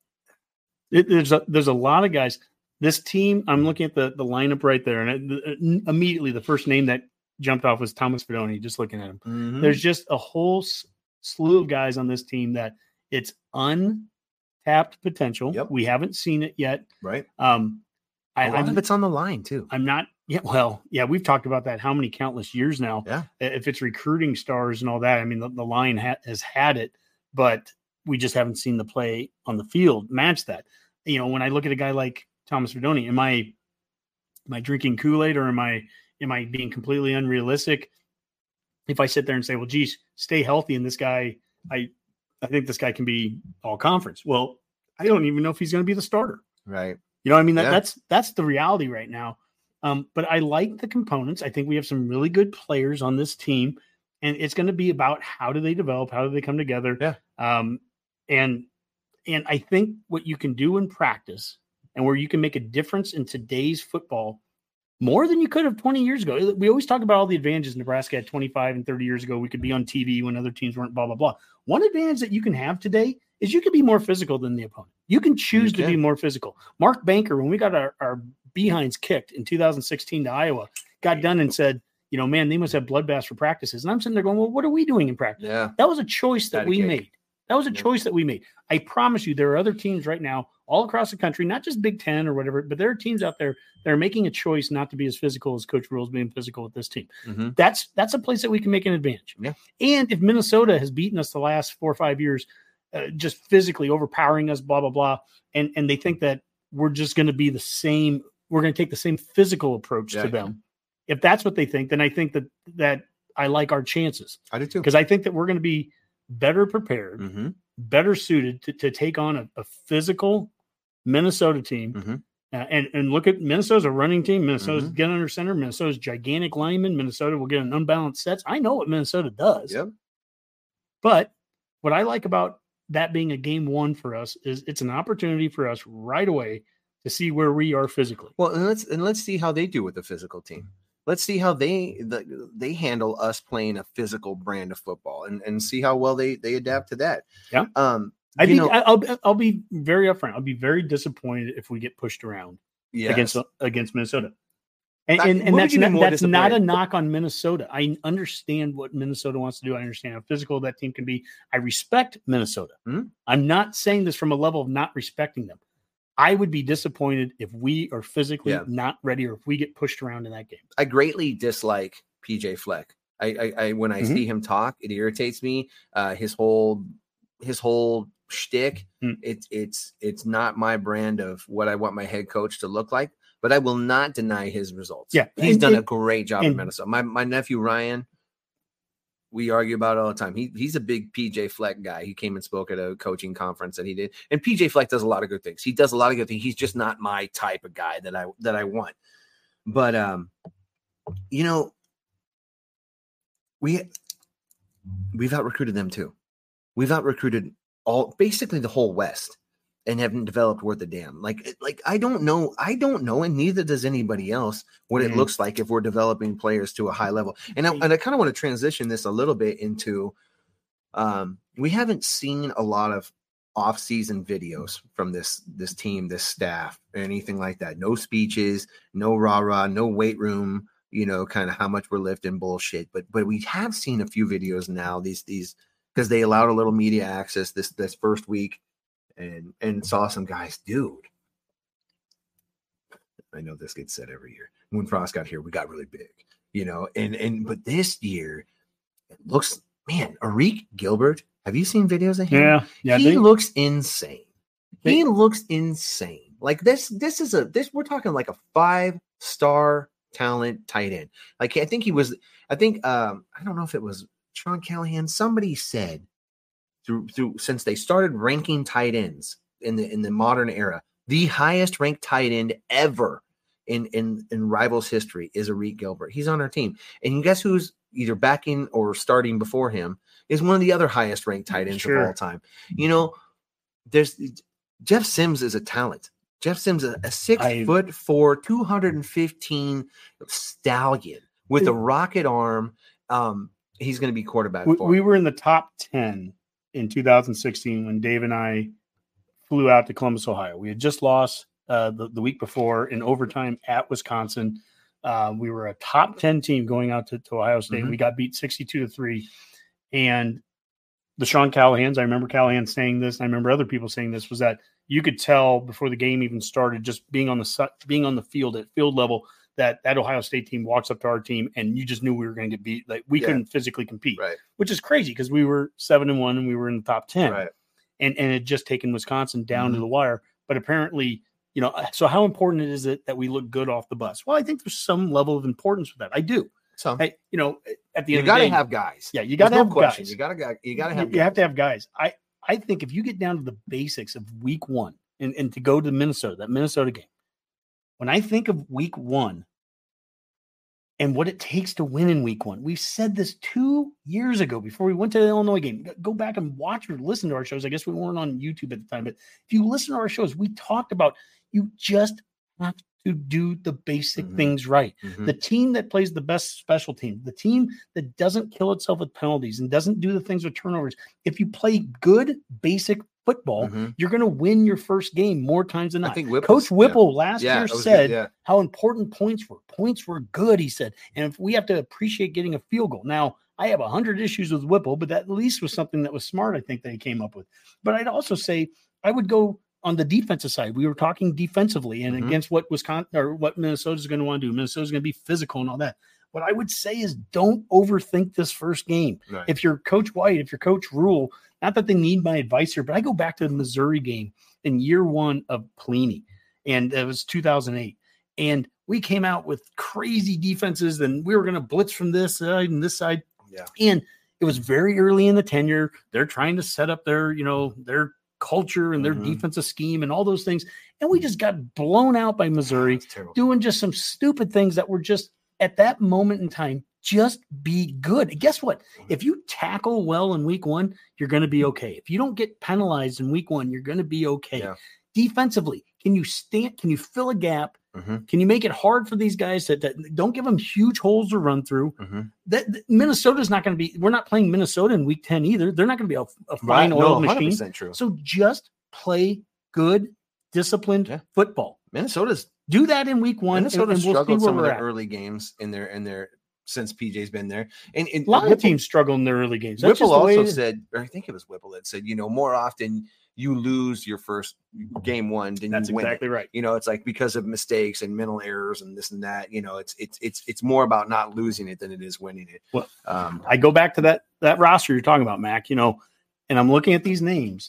It, there's a, there's a lot of guys. This team, I'm looking at the, the lineup right there, and it, immediately the first name that jumped off was Thomas Fidone. Just looking at him, mhm. there's just a whole s- slew of guys on this team that it's untapped potential. Yep. We haven't seen it yet. right. Um, I, A lot I'm, of it's on the line too. I'm not. Yeah, well, yeah, we've talked about that how many countless years now. Yeah. If it's recruiting stars and all that, I mean, the, the line ha- has had it, but we just haven't seen the play on the field match that. You know, when I look at a guy like Thomas Fidone, am I am I drinking Kool-Aid or am I am I being completely unrealistic? If I sit there and say, well, geez, stay healthy, and this guy, I I think this guy can be all conference. Well, I don't even know if he's going to be the starter. Right. You know what I mean? That, Yeah. That's that's the reality right now. Um, but I like the components. I think we have some really good players on this team, and it's going to be about how do they develop, how do they come together. Yeah. Um, and and I think what you can do in practice and where you can make a difference in today's football more than you could have twenty years ago. We always talk about all the advantages Nebraska had twenty-five and thirty years ago. We could be on T V when other teams weren't, blah, blah, blah. One advantage that you can have today is you can be more physical than the opponent. You can choose You to be can. more physical. Mark Banker, when we got our, our behinds kicked in two thousand sixteen to Iowa, got done and said, you know, man, they must have bloodbaths for practices. And I'm sitting there going, well, what are we doing in practice? Yeah. That was a choice that Patty we cake. made. That was a Yeah. choice that we made. I promise you, there are other teams right now all across the country, not just Big Ten or whatever, but there are teams out there that are making a choice not to be as physical as Coach Rule's being physical with this team. Mm-hmm. That's that's a place that we can make an advantage. Yeah. And if Minnesota has beaten us the last four or five years, uh, just physically overpowering us, blah, blah, blah, and, and they think that we're just going to be the same, we're going to take the same physical approach Yeah. to them. If that's what they think, then I think that that I like our chances I do too. because I think that we're going to be better prepared, Mm-hmm. better suited to, to take on a, a physical Minnesota team. Mhm. Uh, and, and look at Minnesota's a running team. Minnesota's Mhm. getting under center. Minnesota's gigantic linemen. Minnesota will get an unbalanced sets. I know what Minnesota does. Yep. But what I like about that being a game one for us is it's an opportunity for us right away to see where we are physically. Well, and let's and let's see how they do with the physical team. Let's see how they the, they handle us playing a physical brand of football, and, and see how well they they adapt to that. Yeah. Um. I you think know, I- I'll I'll be very upfront. I'll be very disappointed if we get pushed around yes. against against Minnesota. And, I- and, what and would that's you be not, more that's not a disappointed? knock on Minnesota. I understand what Minnesota wants to do. I understand how physical that team can be. I respect Minnesota. Mhm. I'm not saying this from a level of not respecting them. I would be disappointed if we are physically Yeah. not ready or if we get pushed around in that game. I greatly dislike P J Fleck. I, I, I when I Mhm. see him talk, it irritates me. Uh, his whole his whole shtick. Mm. It's it's it's not my brand of what I want my head coach to look like. But I will not deny his results. Yeah, he's and- done a and- great job in and- Minnesota. My my nephew Ryan, we argue about it all the time. He he's a big P J Fleck guy. He came and spoke at a coaching conference that he did. And P J Fleck does a lot of good things. He does a lot of good things. He's just not my type of guy that I that I want. But um, you know, we we've out recruited them too. We've out recruited all basically the whole West and haven't developed worth a damn. Like, like I don't know. I don't know. And neither does anybody else what Mhm. it looks like if we're developing players to a high level. And I, and I kind of want to transition this a little bit into, um, we haven't seen a lot of off-season videos from this, this team, this staff, or anything like that. No speeches, no rah-rah, no weight room, you know, kind of how much we're lifting bullshit. But but we have seen a few videos now, these these because they allowed a little media access this this first week, and and saw some guys, dude. I know this gets said every year. When Frost got here, we got really big, you know, and and but this year it looks, man, Arik Gilbert. Have you seen videos of him? Yeah, yeah. He they, looks insane. They, he looks insane. Like this, this is a this we're talking like a five-star talent tight end. Like I think he was, I think um, I don't know if it was Sean Callahan. Somebody said through through since they started ranking tight ends in the in the modern era, the highest ranked tight end ever in in in Rivals history is Arik Gilbert. He's on our team, and you guess who's either backing or starting before him is one of the other highest ranked tight ends sure. of all time. You know, there's Jeff Sims is a talent. Jeff Sims is a six I, foot four, two hundred fifteen stallion with a rocket arm. Um, he's going to be quarterback. We, for we were in the top ten in two thousand sixteen when Dave and I flew out to Columbus, Ohio. We had just lost uh, the, the week before in overtime at Wisconsin. Uh, we were a top ten team going out to, to Ohio State. Mm-hmm. We got beat sixty-two to three. And the Sean Callahans, I remember Callahan saying this, and I remember other people saying this, was that you could tell before the game even started, just being on the being on the field at field level, that that Ohio State team walks up to our team, and you just knew we were going to get beat. Like we yeah. couldn't physically compete, right? Which is crazy because we were seven and one and we were in the top ten, right? And and it just taken Wisconsin down mm-hmm. to the wire. But apparently, you know, so how important is it that we look good off the bus? Well, I think there's some level of importance with that. I do. So I, you know, at the you end got of the to day, have guys. Yeah, you got to have no guys. You got to you got to have. You, you have to have guys. I I think if you get down to the basics of week one and, and to go to Minnesota, that Minnesota game, when I think of week one and what it takes to win in week one, we said this two years ago before we went to the Illinois game. Go back and watch or listen to our shows. I guess we weren't on YouTube at the time, but if you listen to our shows, we talked about you just have to do the basic mm-hmm. things right. Mm-hmm. The team that plays the best special team, the team that doesn't kill itself with penalties and doesn't do the things with turnovers. If you play good basic football, mm-hmm. you're going to win your first game more times than not. I think Whipple's, Coach Whipple yeah. last yeah, year said good, yeah. how important points were. Points were good, he said. And if we have to appreciate getting a field goal. Now, I have a hundred issues with Whipple, but that at least was something that was smart, I think, that he came up with. But I'd also say I would go on the defensive side. We were talking defensively and mm-hmm. against what Wisconsin or what Minnesota's going to want to do. Minnesota's going to be physical and all that. What I would say is don't overthink this first game. Right. If you're Coach White, if you're Coach Rule, not that they need my advice here, but I go back to the Missouri game in year one of Pelini, and it was two thousand eight. And we came out with crazy defenses, and we were going to blitz from this side and this side. Yeah. And it was very early in the tenure. They're trying to set up their, you know, their culture and their mm-hmm. defensive scheme and all those things. And we just got blown out by Missouri doing just some stupid things that were just at that moment in time, just be good. And guess what? If you tackle well in week one, you're going to be okay. If you don't get penalized in week one, you're going to be okay. Yeah. Defensively, can you stand, can you fill a gap? Mm-hmm. Can you make it hard for these guys to, to don't give them huge holes to run through? Mm-hmm. That, that Minnesota's not going to be, we're not playing Minnesota in week ten either. They're not going to be a, a fine right. oil no, machine. True. So just play good, disciplined yeah. football. Minnesota's do that in week one. Minnesota and, and we'll struggled some of their at. early games in their, in their, since P J's been there. And, and a lot Whipple, of teams struggle in their early games. That's Whipple also it, said, or I think it was Whipple that said, you know, more often you lose your first game one than That's you win. Exactly it. right. You know, it's like because of mistakes and mental errors and this and that, you know, it's it's it's it's more about not losing it than it is winning it. Well, um, I go back to that that roster you're talking about, Mac, you know, and I'm looking at these names.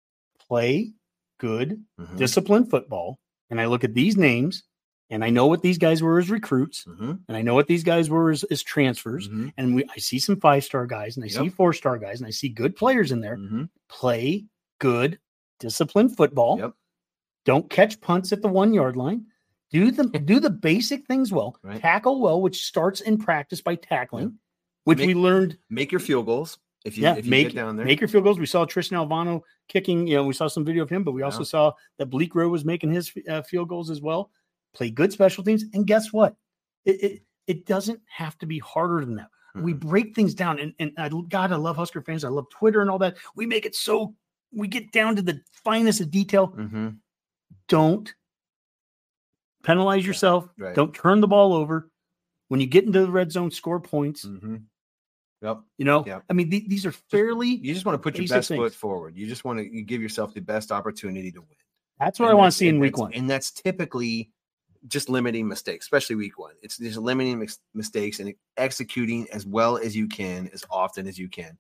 Play good, mm-hmm. disciplined football. And I look at these names and I know what these guys were as recruits, mm-hmm. and I know what these guys were as, as transfers. Mm-hmm. And we I see some five-star guys and I yep. see four-star guys and I see good players in there. Mm-hmm. Play good, disciplined football. Yep. Don't catch punts at the one yard line. Do the do the basic things well. Right. Tackle well, which starts in practice by tackling, yeah. which make, we learned. Make your field goals if you, yeah, if you make, get down there. Make your field goals. We saw Tristan Alvano kicking. You know, we saw some video of him, but we also yeah. saw that Bleak Rowe was making his uh, field goals as well. Play good special teams, and guess what? It it, it doesn't have to be harder than that. Mm-hmm. We break things down, and and I, God, I love Husker fans. I love Twitter and all that. We make it so. We get down to the finest of detail. Mm-hmm. Don't penalize yourself. Right. Don't turn the ball over. When you get into the red zone, score points. Mm-hmm. Yep. You know, Yep. I mean, th- these are fairly. You just want to put your best things. foot forward. You just want to you give yourself the best opportunity to win. That's what and I want to see in week that's, one. And that's typically just limiting mistakes, especially week one. It's just limiting mis- mistakes and executing as well as you can, as often as you can.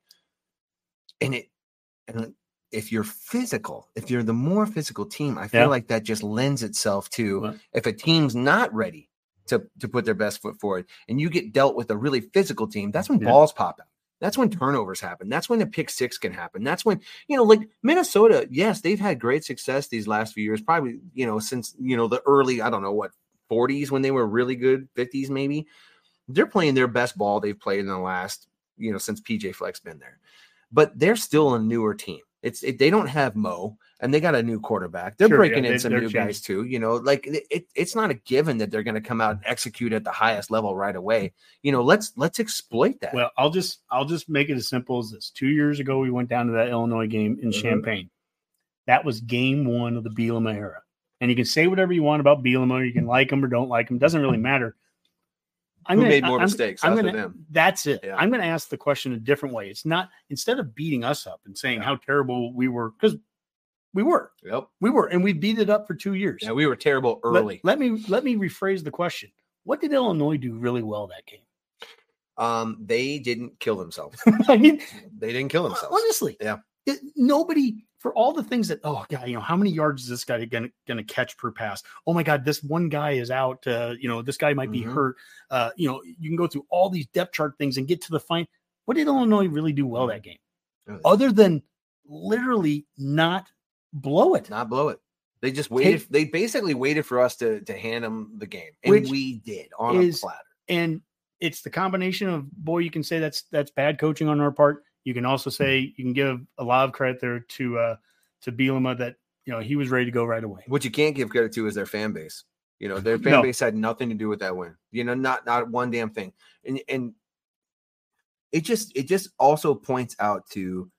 And it, and if you're physical, if you're the more physical team, I feel yeah. like that just lends itself to what? if a team's not ready to, to put their best foot forward and you get dealt with a really physical team, that's when yeah. balls pop out. That's when turnovers happen. That's when a pick six can happen. That's when, you know, like Minnesota, yes, they've had great success these last few years, probably, you know, since, you know, the early, I don't know what, forties when they were really good, fifties maybe. They're playing their best ball they've played in the last, you know, since P J Fleck's been there. But they're still a newer team. It's it, they don't have Mo, and they got a new quarterback. They're sure, breaking yeah, in they, some new changed. guys too. You know, like it, it, it's not a given that they're going to come out and execute at the highest level right away. You know, let's let's exploit that. Well, I'll just I'll just make it as simple as this. Two years ago, we went down to that Illinois game in mm-hmm. Champaign. That was game one of the Bielema era. And you can say whatever you want about Bielema, or you can like him or don't like him. Doesn't really matter. I'm Who gonna, made more I'm, mistakes? I'm after gonna, them? That's it. Yeah. I'm going to ask the question a different way. It's not, instead of beating us up and saying yeah. how terrible we were, because we were. Yep. We were, and we beat it up for two years. Yeah, we were terrible early. Let, let me let me rephrase the question. What did Illinois do really well that game? Um, they didn't kill themselves. I mean, they didn't kill themselves. Honestly. Yeah. It, nobody, for all the things that, oh God, you know, how many yards is this guy going to catch per pass? Oh my God, this one guy is out. Uh, you know, this guy might be mm-hmm. hurt. Uh, you know, you can go through all these depth chart things and get to the fine. What did Illinois really do well that game? Really? Other than literally not blow it. Not blow it. They just waited. Take, they basically waited for us to, to hand them the game. And we did on is, a platter. And it's the combination of, boy, you can say that's that's bad coaching on our part. You can also say you can give a lot of credit there to uh, to Bielema that, you know, he was ready to go right away. What you can't give credit to is their fan base. You know, their fan no. base had nothing to do with that win. You know, not not one damn thing. And and it just it just also points out to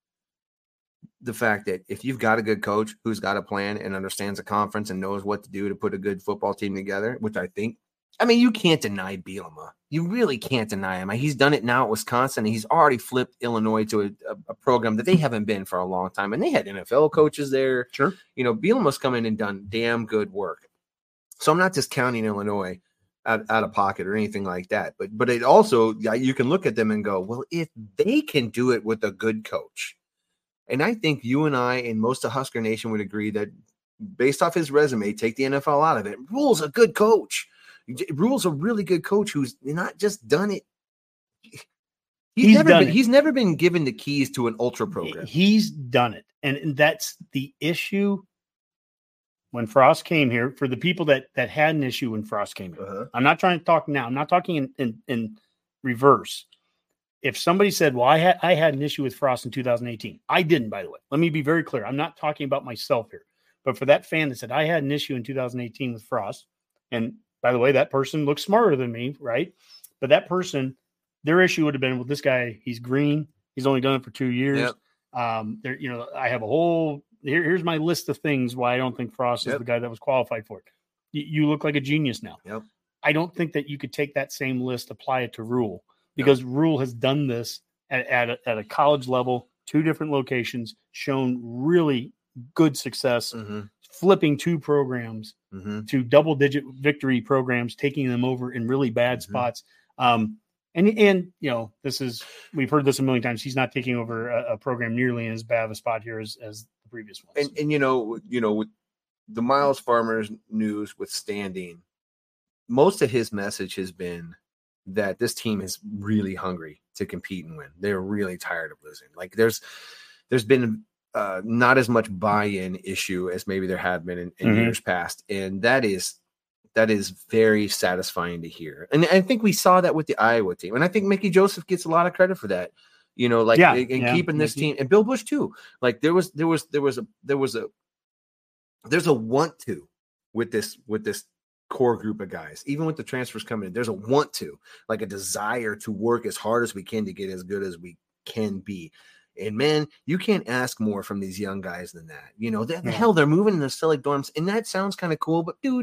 the fact that if you've got a good coach who's got a plan and understands the conference and knows what to do to put a good football team together, which I think, I mean, you can't deny Bielema. You really can't deny him. He's done it now at Wisconsin. And he's already flipped Illinois to a, a, a program that they haven't been for a long time. And they had N F L coaches there. Sure. You know, Bielema's come in and done damn good work. So I'm not discounting Illinois out, out of pocket or anything like that. But but it also, you can look at them and go, well, if they can do it with a good coach. And I think you and I and most of Husker Nation would agree that based off his resume, take the N F L out of it. Rule's a good coach. Rule's a really good coach who's not just done it. He's, he's never been, it. He's never been given the keys to an ultra program. He's done it. And, and that's the issue when Frost came here. For the people that that had an issue when Frost came here. Uh-huh. I'm not trying to talk now. I'm not talking in, in, in reverse. If somebody said, well, I had I had an issue with Frost in two thousand eighteen. I didn't, by the way. Let me be very clear. I'm not talking about myself here. But for that fan that said, I had an issue in two thousand eighteen with Frost, and by the way, that person looks smarter than me, right? But that person, their issue would have been, well, this guy, he's green. He's only done it for two years. Yep. Um, there, you know, I have a whole, here, here's my list of things why I don't think Frost yep. is the guy that was qualified for it. You, you look like a genius now. Yep. I don't think that you could take that same list, apply it to Rule, because yep. Rule has done this at, at, a, at a college level, two different locations, shown really good success, mm-hmm. flipping two programs mm-hmm. to double-digit victory programs, taking them over in really bad mm-hmm. spots. Um, and, and you know, this is – we've heard this a million times. He's not taking over a, a program nearly as bad of a spot here as, as the previous ones. And, and you know, you know, with the Miles Farmers news withstanding, most of his message has been that this team is really hungry to compete and win. They're really tired of losing. Like there's there's been – Uh, not as much buy-in issue as maybe there had been in, in mm-hmm. years past. And that is, that is very satisfying to hear. And I think we saw that with the Iowa team. And I think Mickey Joseph gets a lot of credit for that, you know, like yeah, and yeah, keeping this Mickey. team, and Bill Bush too. Like there was, there was, there was a, there was a, there's a want to with this, with this core group of guys, even with the transfers coming in, there's a want to, like a desire to work as hard as we can to get as good as we can be. And man, you can't ask more from these young guys than that. You know, the, the hell, they're moving in the Selig dorms, and that sounds kind of cool. But dude,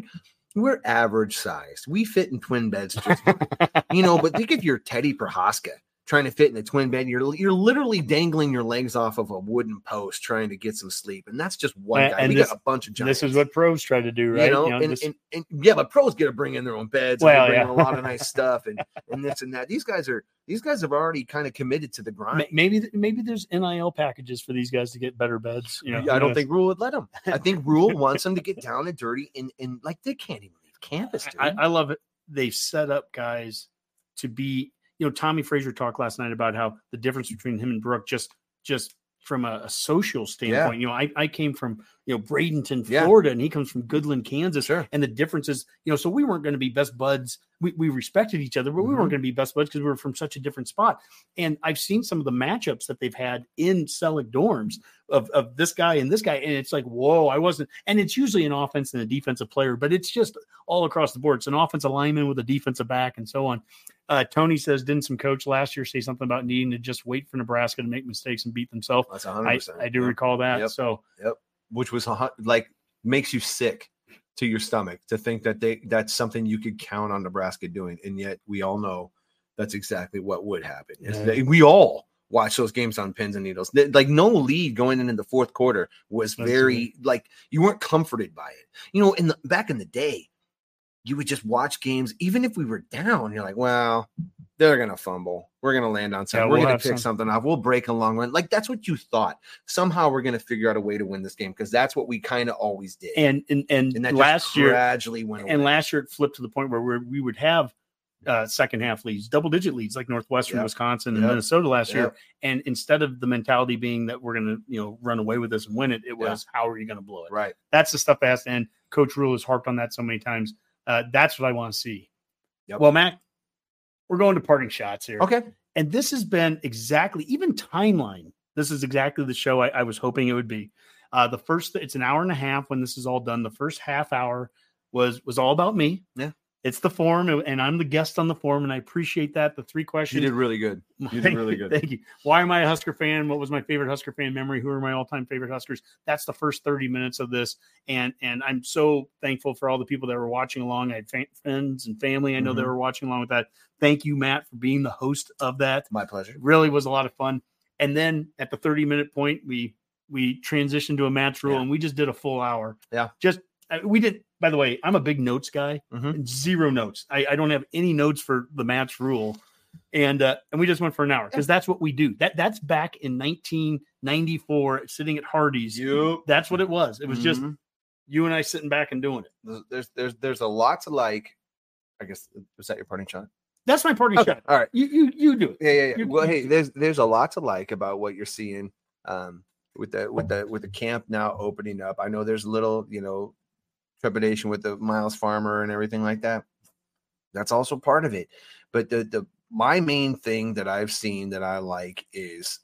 we're average sized. We fit in twin beds, just fine. You know. But think if you're Teddy Prohaska trying to fit in a twin bed, you're you're literally dangling your legs off of a wooden post trying to get some sleep, and that's just one And- guy. and we this- got a bunch of giants. This is what pros try to do, right? You know, You know, and, this- and, and yeah, but pros get to bring in their own beds. Well, and they bring yeah. in a lot of nice stuff, and and this and that. These guys are these guys have already kind of committed to the grind. Ma- maybe maybe there's N I L packages for these guys to get better beds. You know, I don't think Rule would let them. I think Rule wants them to get down and dirty, and and like they can't even leave campus. Dude. I, I love it. They've set up guys to be. You know, Tommy Frazier talked last night about how the difference between him and Brooke, just just from a, a social standpoint. Yeah. You know, I, I came from you know Bradenton, Yeah. Florida, and he comes from Goodland, Kansas. Sure. And the difference is, you know, so we weren't going to be best buds. We we respected each other, but we Mhm. weren't going to be best buds because we were from such a different spot. And I've seen some of the matchups that they've had in Selleck dorms of, of this guy and this guy. And it's like, whoa, I wasn't. And it's usually an offense and a defensive player, but it's just all across the board. It's an offensive lineman with a defensive back and so on. Uh, Tony says, didn't some coach last year say something about needing to just wait for Nebraska to make mistakes and beat themselves? That's one hundred I, percent. I do Yep. recall that. Yep. So Which was a hun- like makes you sick to your stomach to think that they that's something you could count on Nebraska doing, and yet we all know that's exactly what would happen. Is Yeah. that we all watch those games on pins and needles. Th- Like no lead going into the fourth quarter was That's very like you weren't comforted by it. You know, in the back in the day, you would just watch games, even if we were down. You're like, well, they're gonna fumble. We're gonna land on something. Yeah, we're we'll gonna have pick some- something off. We'll break a long run. Like that's what you thought. Somehow we're gonna figure out a way to win this game because that's what we kind of always did. and and and, And that last just year gradually went away. and last year it flipped to the point where we're, we would have uh, second half leads, double digit leads like Northwestern, Yep. Wisconsin, and Yep. Minnesota last year. Yep. And instead of the mentality being that we're going to you know run away with this and win it, it was how are you going to blow it? Right. That's the stuff that has to end. Coach Rule has harped on that so many times. Uh, that's what I want to see. Yep. Well, Matt, we're going to parting shots here. Okay. And this has been exactly, even timeline, this is exactly the show I, I was hoping it would be. Uh, the first, it's an hour and a half when this is all done. The first half hour was was all about me. Yeah. It's the forum, and I'm the guest on the forum, and I appreciate that. The three questions. You did really good. You did really good. Thank you. Why am I a Husker fan? What was my favorite Husker fan memory? Who are my all-time favorite Huskers? That's the first thirty minutes of this, and and I'm so thankful for all the people that were watching along. I had fa- friends and family I know that Mhm. were watching along with that. Thank you, Matt, for being the host of that. My pleasure. It really was a lot of fun. And then at the thirty minute point, we we transitioned to a match rule, Yeah. and we just did a full hour. Yeah. Just uh, we did. By the way, I'm a big notes guy. Mhm. Zero notes. I, I don't have any notes for the match rule, and uh, and we just went for an hour because that's what we do. That that's back in nineteen ninety-four, sitting at Hardee's. You. That's what it was. It was just Mhm. you and I sitting back and doing it. There's, there's there's there's a lot to like. I guess was that your parting shot? That's my party Okay. shot. All right. You you you do it. Yeah, yeah, yeah. You- Well, you- hey, there's there's a lot to like about what you're seeing um, with the with the with the camp now opening up. I know there's a little, you know, trepidation with the Miles Farmer and everything like that. That's also part of it. But the the my main thing that I've seen that I like is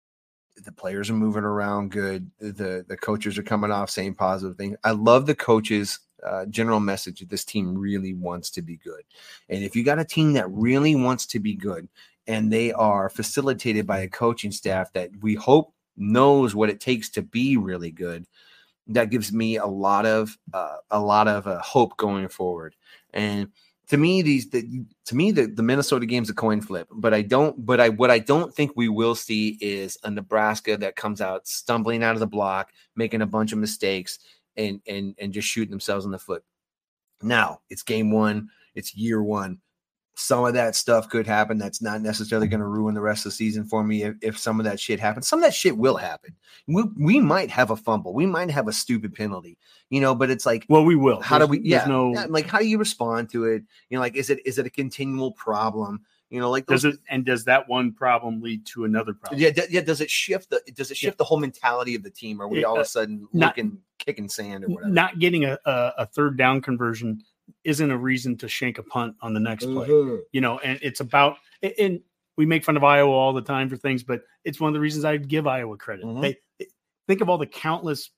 the players are moving around good. The the coaches are coming off saying positive things. I love the coaches' uh, general message that this team really wants to be good. And if you got a team that really wants to be good and they are facilitated by a coaching staff that we hope knows what it takes to be really good, that gives me a lot of uh, a lot of uh, hope going forward. And to me, these the, to me the, the Minnesota game's a coin flip. But I don't. But I what I don't think we will see is a Nebraska that comes out stumbling out of the block, making a bunch of mistakes, and and and just shooting themselves in the foot. Now it's game one. It's year one. Some of that stuff could happen. That's not necessarily going to ruin the rest of the season for me if, if some of that shit happens. Some of that shit will happen. We, we might have a fumble. We might have a stupid penalty, you know, but it's like, Well, we will. how do There's- we, yeah, there's no, yeah, like, how do you respond to it? You know, like, is it, is it a continual problem? You know, like, those, does it, and does that one problem lead to another problem? yeah, d- yeah. Does it shift the, does it shift the whole mentality of the team? Are we Yeah, all of uh, a sudden not- looking, kicking sand or whatever? Not getting a, a, a third down conversion isn't a reason to shank a punt on the next play. Mhm. You know, and it's about, and we make fun of Iowa all the time for things, but it's one of the reasons I give Iowa credit. Mhm. They, they think of all the countless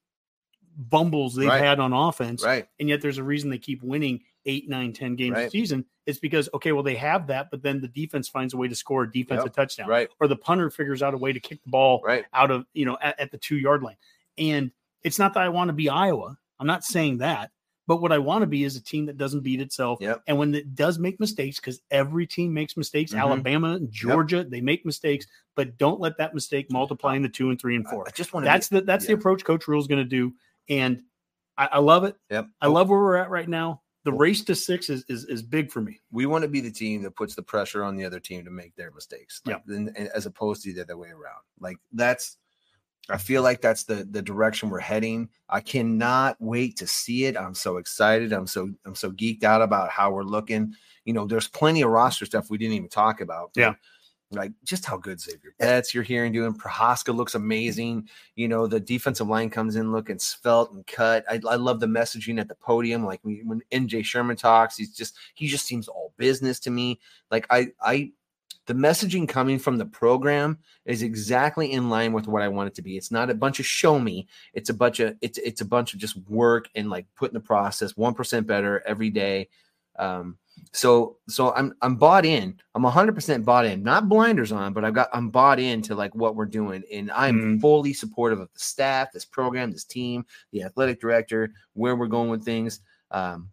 bumbles they've Right. had on offense, Right. and yet there's a reason they keep winning eight, nine, ten games a Right. season. It's because, okay, well, they have that, but then the defense finds a way to score a defensive Yep. touchdown, Right. or the punter figures out a way to kick the ball Right. out of, you know, at, at the two yard line. And it's not that I want to be Iowa. I'm not saying that, But what I want to be is a team that doesn't beat itself. Yep. And when it does make mistakes, because every team makes mistakes, Mhm. Alabama and Georgia, yep. they make mistakes, but don't let that mistake multiply in the two and three and four. I just want that's be, the that's yeah. the approach Coach Rhule is going to do. And I, I love it. Yep. I love where we're at right now. The race to six is, is is big for me. We want to be the team that puts the pressure on the other team to make their mistakes. Like, yeah. and, and as opposed to the other way around. Like that's, I feel like that's the the direction we're heading. I cannot wait to see it. I'm so excited. I'm so I'm so geeked out about how we're looking. You know, there's plenty of roster stuff we didn't even talk about. Yeah. Like just how good Xavier Betts you're hearing doing. Prohaska looks amazing. You know, the defensive line comes in looking svelte and cut. I, I love the messaging at the podium. Like when, when N J Sherman talks, he's just he just seems all business to me. Like I I the messaging coming from the program is exactly in line with what I want it to be. It's not a bunch of show me. It's a bunch of it's it's a bunch of just work and like putting the process one percent better every day. Um, so so I'm I'm bought in. I'm one hundred percent bought in. Not blinders on, but I've got I'm bought into like what we're doing, and I'm Mm-hmm. fully supportive of the staff, this program, this team, the athletic director, where we're going with things. Um,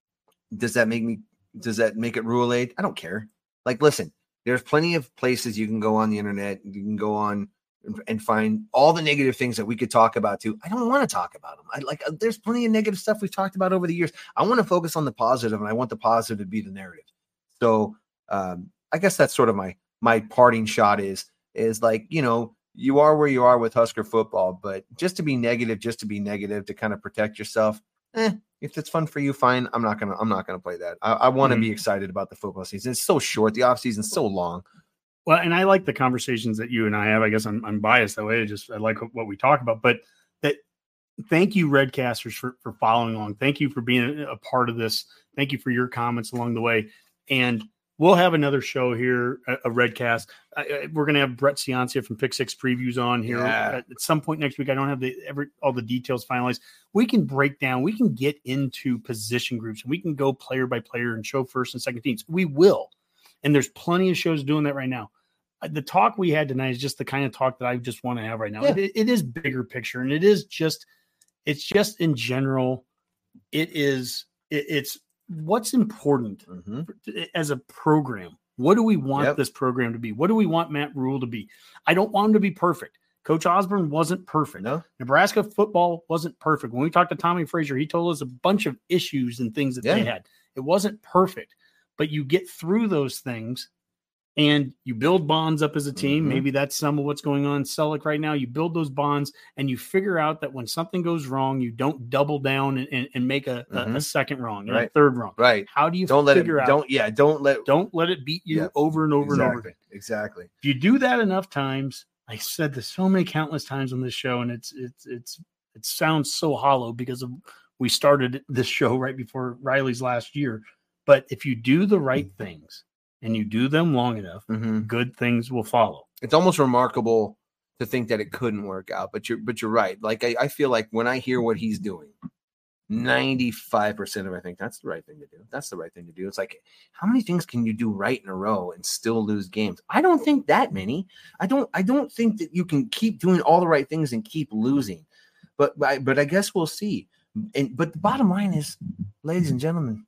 does that make me? Does that make it Rule eight? I don't care. Like, listen. There's plenty of places you can go on the internet. You can go on and find all the negative things that we could talk about too. I don't want to talk about them. I like, there's plenty of negative stuff we've talked about over the years. I want to focus on the positive, and I want the positive to be the narrative. So um, I guess that's sort of my, my parting shot is, is like, you know, you are where you are with Husker football, but just to be negative, just to be negative, to kind of protect yourself. Eh, if it's fun for you, fine. I'm not gonna. I'm not gonna play that. I, I want to mm-hmm. be excited about the football season. It's so short. The off season's so long. Well, and I like the conversations that you and I have. I guess I'm, I'm biased that way. I just I like what we talk about. But that, thank you, Redcasters, for for following along. Thank you for being a, a part of this. Thank you for your comments along the way. And we'll have another show here, a, a Redcast. I, I, we're going to have Brett Ciancia from Pick Six Previews on here yeah. at, at some point next week. I don't have the every all the details finalized. We can break down. We can get into position groups, and we can go player by player and show first and second teams. We will, and there's plenty of shows doing that right now. The talk we had tonight is just the kind of talk that I just want to have right now. Yeah. It, it is bigger picture, and it is just, it's just in general. It is. It, it's what's important mm-hmm. as a program. What do we want yep. this program to be? What do we want Matt Rhule to be? I don't want him to be perfect. Coach Osborne wasn't perfect. No. Nebraska football wasn't perfect. When we talked to Tommy Frazier, he told us a bunch of issues and things that yeah. they had. It wasn't perfect, but you get through those things and you build bonds up as a team. Mm-hmm. Maybe that's some of what's going on in Selleck right now. You build those bonds and you figure out that when something goes wrong, you don't double down and, and, and make a, mm-hmm. a, a second wrong, and right. a third wrong. Right. How do you don't figure let it, out? Don't yeah. Don't let don't let it beat you yeah. over and over exactly. and over. Exactly. If you do that enough times, I said this so many countless times on this show, and it's it's it's it sounds so hollow because of we started this show right before Riley's last year. But if you do the right things and you do them long enough, mm-hmm. good things will follow. It's almost remarkable to think that it couldn't work out, but you're but you're right. Like I, I feel like when I hear what he's doing, ninety-five percent of it, I think that's the right thing to do. That's the right thing to do. It's like, how many things can you do right in a row and still lose games? I don't think that many. I don't I don't think that you can keep doing all the right things and keep losing. But but I, but I guess we'll see. And but the bottom line is, ladies and gentlemen,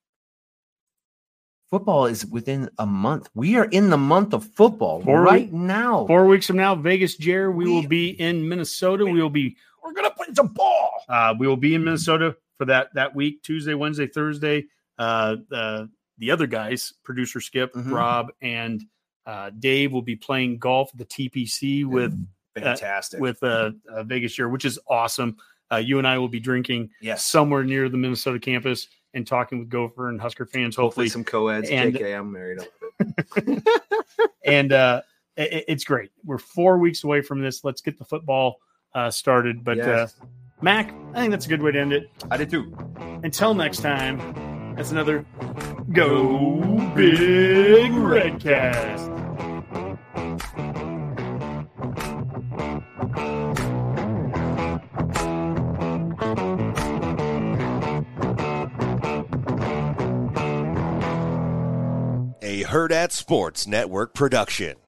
football is within a month. We are in the month of football four right week, now. Four weeks from now, Vegas, Jer, we, we will be in Minnesota. We will be we're gonna play some ball. Uh, we will be in Minnesota for that that week, Tuesday, Wednesday, Thursday. Uh, uh, the other guys, producer Skip, mm-hmm. Rob, and uh, Dave will be playing golf at the T P C with fantastic uh, with uh, uh, Vegas Share, which is awesome. Uh, you and I will be drinking yes. somewhere near the Minnesota campus and talking with Gopher and Husker fans. Hopefully, hopefully some co-eds. And, J K, I'm married. I and uh, it, it's great. We're four weeks away from this. Let's get the football uh, started. But yes. uh, Mac, I think that's a good way to end it. I did too. Until next time, that's another Go Big Redcast. A Herd at Sports Network production.